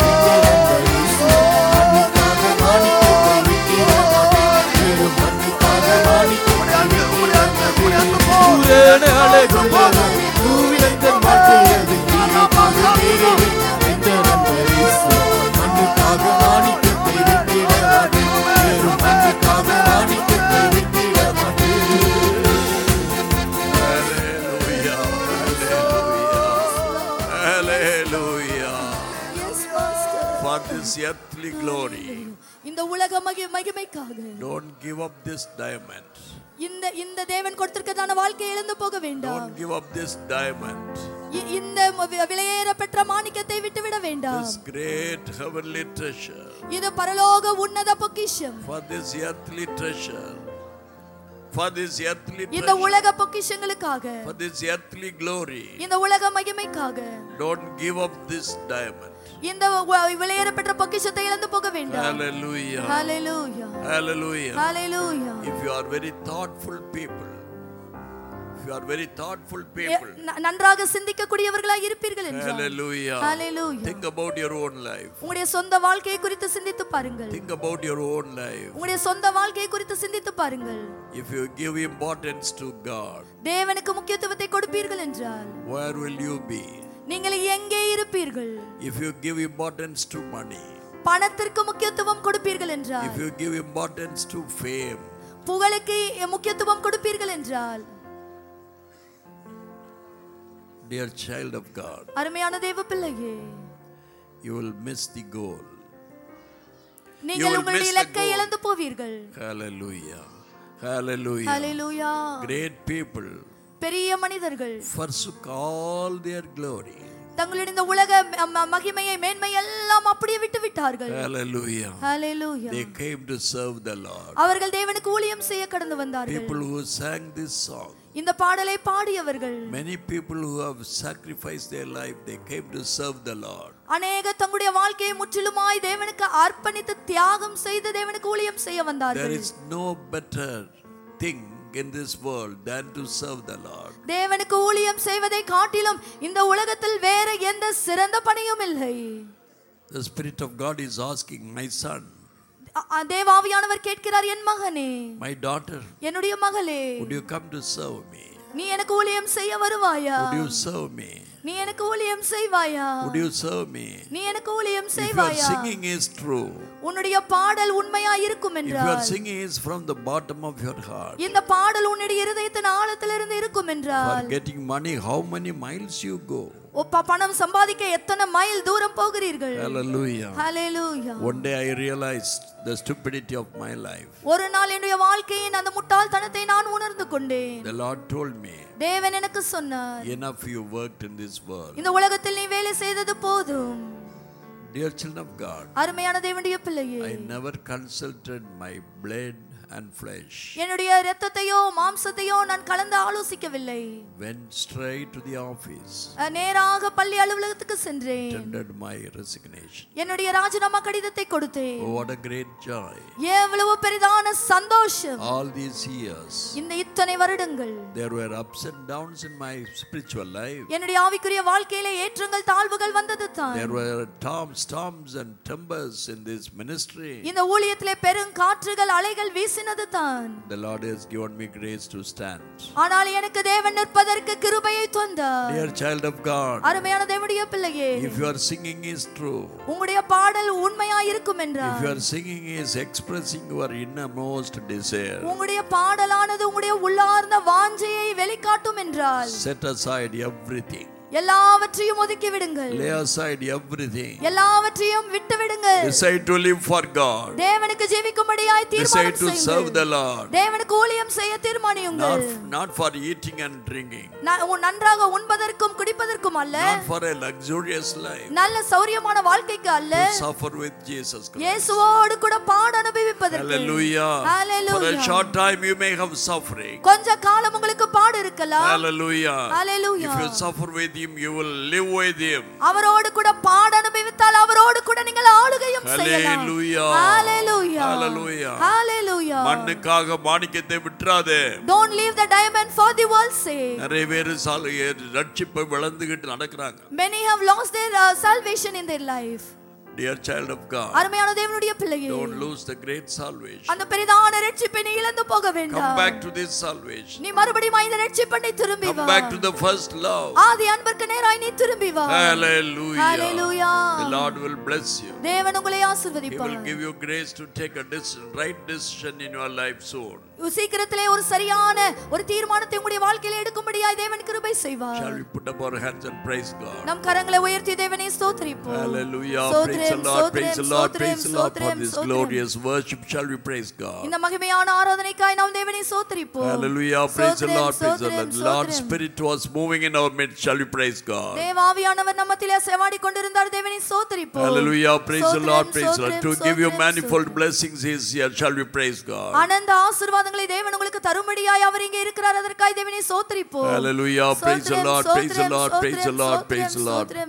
For this earthly glory, இந்த உலக மகிமைக்காக don't give up this diamond. இந்த இந்த தேவன் கொடுத்திருக்கதான வாழ்க்கையை இழந்து போக வேண்டாம். Don't give up this diamond. இந்த விலையேற பெற்ற மாணிக்கத்தை விட்டுவிட வேண்டாம். This great heavenly treasure. இது பரலோக உன்னத பொக்கிஷம். For this earthly treasure. For this earthly treasure. இந்த உலக பொக்கிஷங்களுக்காக. For this earthly glory. இந்த உலக மகிமைக்காக. Don't give up this diamond. இந்த விலையேற பெற்ற பொக்கிஷத்தை இழந்து போக வேண்டாம். Hallelujah. Hallelujah. Hallelujah. Hallelujah. If you are very thoughtful people, if you are very thoughtful people, நன்றாக சிந்திக்கக்கூடியவர்களாய் இருப்பீர்கள் என்றால் Hallelujah. Hallelujah. Think about your own life. உங்களுடைய சொந்த வாழ்க்கையை குறித்து சிந்தித்து பாருங்கள். Think about your own life. உங்களுடைய சொந்த வாழ்க்கையை குறித்து சிந்தித்து பாருங்கள். If you give importance to God, தேவனுக்கு முக்கியத்துவத்தை கொடுப்பீர்கள் என்றால் where will you be? நீங்கள் எங்கே இருப்பீர்கள்? If you give importance to money, பணத்திற்கு முக்கியத்துவம் கொடுப்பீர்கள் என்றால், if you give importance to fame, புகழுக்கு முக்கியத்துவம் கொடுப்பீர்கள் என்றால், dear child of God, அருமையான தேவ பிள்ளையே, you will miss the goal. நீங்கள் உங்களுடைய இலக்கை இழந்து போவீர்கள். Hallelujah. Hallelujah. Hallelujah. Great people பெரிய மனிதர்கள் forsook all their glory. தங்களுடைய இந்த உலக மகிமையை மேன்மை எல்லாம் அப்படியே விட்டு விட்டார்கள். Hallelujah. Hallelujah. They came to serve the Lord. அவர்கள் தேவனுக்கு ஊழியம் செய்ய கடந்து வந்தார்கள். People who sang this song, இந்த பாடலை பாடியவர்கள், many people who have sacrificed their life, they came to serve the Lord. அநேக தங்களுடைய வாழ்க்கையை முற்றிலுமாய் தேவனுக்கு அர்ப்பணித்து தியாகம் செய்து தேவனுக்கு ஊழியம் செய்ய வந்தார்கள். There is no better thing in this world than to serve the Lord. தேவனுக்கு ஊழியம் செய்வதை காட்டிலும் இந்த உலகத்தில் வேற எந்த சிறந்த பணியும் இல்லை. The Spirit of God is asking, my son, தேவாவியானவர் கேட்கிறார், என் மகனே, my daughter, என்னுடைய மகளே, would you come to serve me? நீ எனக்கு ஊழியம் செய்ய வருவாயா? Would you serve me? நீ எனக்கு ஊழியம் செய்வாயா? Would you serve me? நீ எனக்கு ஊழியம் If செய்வாயா? your singing is true, உன்னுடைய பாடல் உண்மையா இருக்கும் if என்றால், your singing is from the bottom of your heart, இந்த பாடல் உன்னுடைய இருதயத்தின் ஆழத்திலிருந்து இருக்கும் for என்றால், getting money, how many miles you go? பணம் சம்பாதிக்க எத்தனை மைல் தூரம் போகிறீர்கள்? Hallelujah. Hallelujah. One day I realized the stupidity of my life. ஒரு நாள் என்னுடைய வாழ்க்கையின் அந்த முட்டாள்தனத்தை நான் உணர்ந்து கொண்டேன். The Lord told me, தேவன் எனக்கு சொன்னார், enough you worked in this world. இந்த உலகத்தில் நீ வேலை செய்தது போதும். Dear children of God, அருமையான தேவனுடைய பிள்ளையே, I never consulted my blood and flesh. என்னுடைய இரத்தத்தையோ மாம்சத்தையோ நான் கலந்து ஆலோசிக்கவில்லை. Went straight to the office. நேராக பள்ளி அலுவலகத்துக்கு சென்றேன். Tendered my resignation. என்னுடைய ராஜினாமா கடிதத்தை கொடுத்தேன். Oh, what a great joy. எவ்வளவு பெரிதான சந்தோஷம். All these years, இந்த இத்தனை வருடங்கள், there were ups and downs in my spiritual life. என்னுடைய ஆவிக்குரிய வாழ்க்கையிலே ஏற்றங்கள் தாழ்வுகள் வந்தது தான். There were storms and timbers in this ministry. இந்த ஊழியத்திலே பெரும் காற்றுகள் அலைகள் வீச பேசினது தான். The Lord has given me grace to stand. ஆனால் எனக்கு தேவன் நிற்பதற்கு கிருபையை தந்தார். Dear child of God, அருமையான தேவனுடைய பிள்ளையே, if your singing is true, உங்களுடைய பாடல் உண்மையாய் இருக்கும் என்றால், if your singing is expressing your innermost desire, உங்களுடைய பாடலானது உங்களுடைய உள்ளார்ந்த வாஞ்சையை வெளிக்காட்டும் என்றால், set aside everything. எல்லாவற்றையும் ஒதுக்கி விடுங்கள். Lay aside everything. எல்லாவற்றையும் விட்டு விடுங்கள். Decide to live for God. தேவனுக்கு ஜீவிக்கும்படியாய் தீர்மானம் Decide to serve the Lord. தேவனுக்கு ஊழியம் செய்ய தீர்மானியுங்கள். Not, not for eating and drinking. நன்றாக உண்பதற்கும் குடிப்பதற்கும் அல்ல. Not for a luxurious life. நல்ல சௌரியமான வாழ்க்கைக்கு அல்ல. To suffer with Jesus Christ. இயேசுவோடு கூட பாட அனுபவிப்பதற்கு. Hallelujah. Hallelujah. For a short time you may have suffering. கொஞ்ச காலம் உங்களுக்கு பாடு இருக்கலாம். Hallelujah. Hallelujah. If you suffer with him, you will live with him. அவரோடு கூட பாட அனுபவித்தால் அவரோடு கூட நீங்கள் ஆளுகையும் செய்யலாம். Hallelujah. Hallelujah. Hallelujah. Hallelujah. மண்ணுக்காக மாணிக்கத்தை விட்டுறாதே. Don't leave the diamond for the world's sake. நிறைய பேர் ரட்சிப்பை விளந்துகிட்டு நடக்கறாங்க. Many have lost their uh, salvation in their life. Dear child of God, அருமையான தேவனுடைய பிள்ளையே, don't lose the great salvation. அந்த பெரிதான இரட்சிப்பை நீ இழந்து போக வேண்டாம். Come back to this salvation. நீ மறுபடியும் இந்த இரட்சிப்பை திரும்பி வா. Come back to the first love. ஆதி அன்பிற்கு நேராய் நீ திரும்பி வா. Hallelujah. Hallelujah. The Lord will bless you. தேவன் உங்களை He ஆசீர்வதிப்பார். will give you grace to take a decision, right decision in your life soon. சீக்கிரத்திலே ஒரு சரியான ஒரு தீர்மானத்தை உங்களுடைய வாழ்க்கையில எடுக்கும்படியாய் தேவன் கிருபை செய்வார். Shall we put up our hands and praise God? நம் கரங்களை உயர்த்தி தேவனை ஸ்தோத்திரிப்போம். Hallelujah. Praise the Lord. Praise the Lord. Praise the Lord for this glorious worship. Shall we praise God? இந்த மகிமையான ஆராதனைக்காய் நாம் தேவனை ஸ்தோத்திரிப்போம். Hallelujah. Praise the Lord. Praise the Lord. The Lord's Spirit was moving in our midst. Shall we praise God? தேவாவியானவர் நம்மத்திலே சேவாடி கொண்டிருந்தார். தேவனை ஸ்தோத்திரிப்போம். Hallelujah. Praise the Lord. Praise the Lord. To give you manifold blessings is here. Shall we praise God? ஆனந்த ஆசீர்வாதங்களை தேவன் உங்களுக்கு தரும்படியாய் அவர் இங்கே இருக்கிறார். அதற்காய் தேவனை ஸ்தோத்திரிப்போம். Hallelujah. Praise the Lord. Praise the Lord. Praise the Lord. Praise the Lord.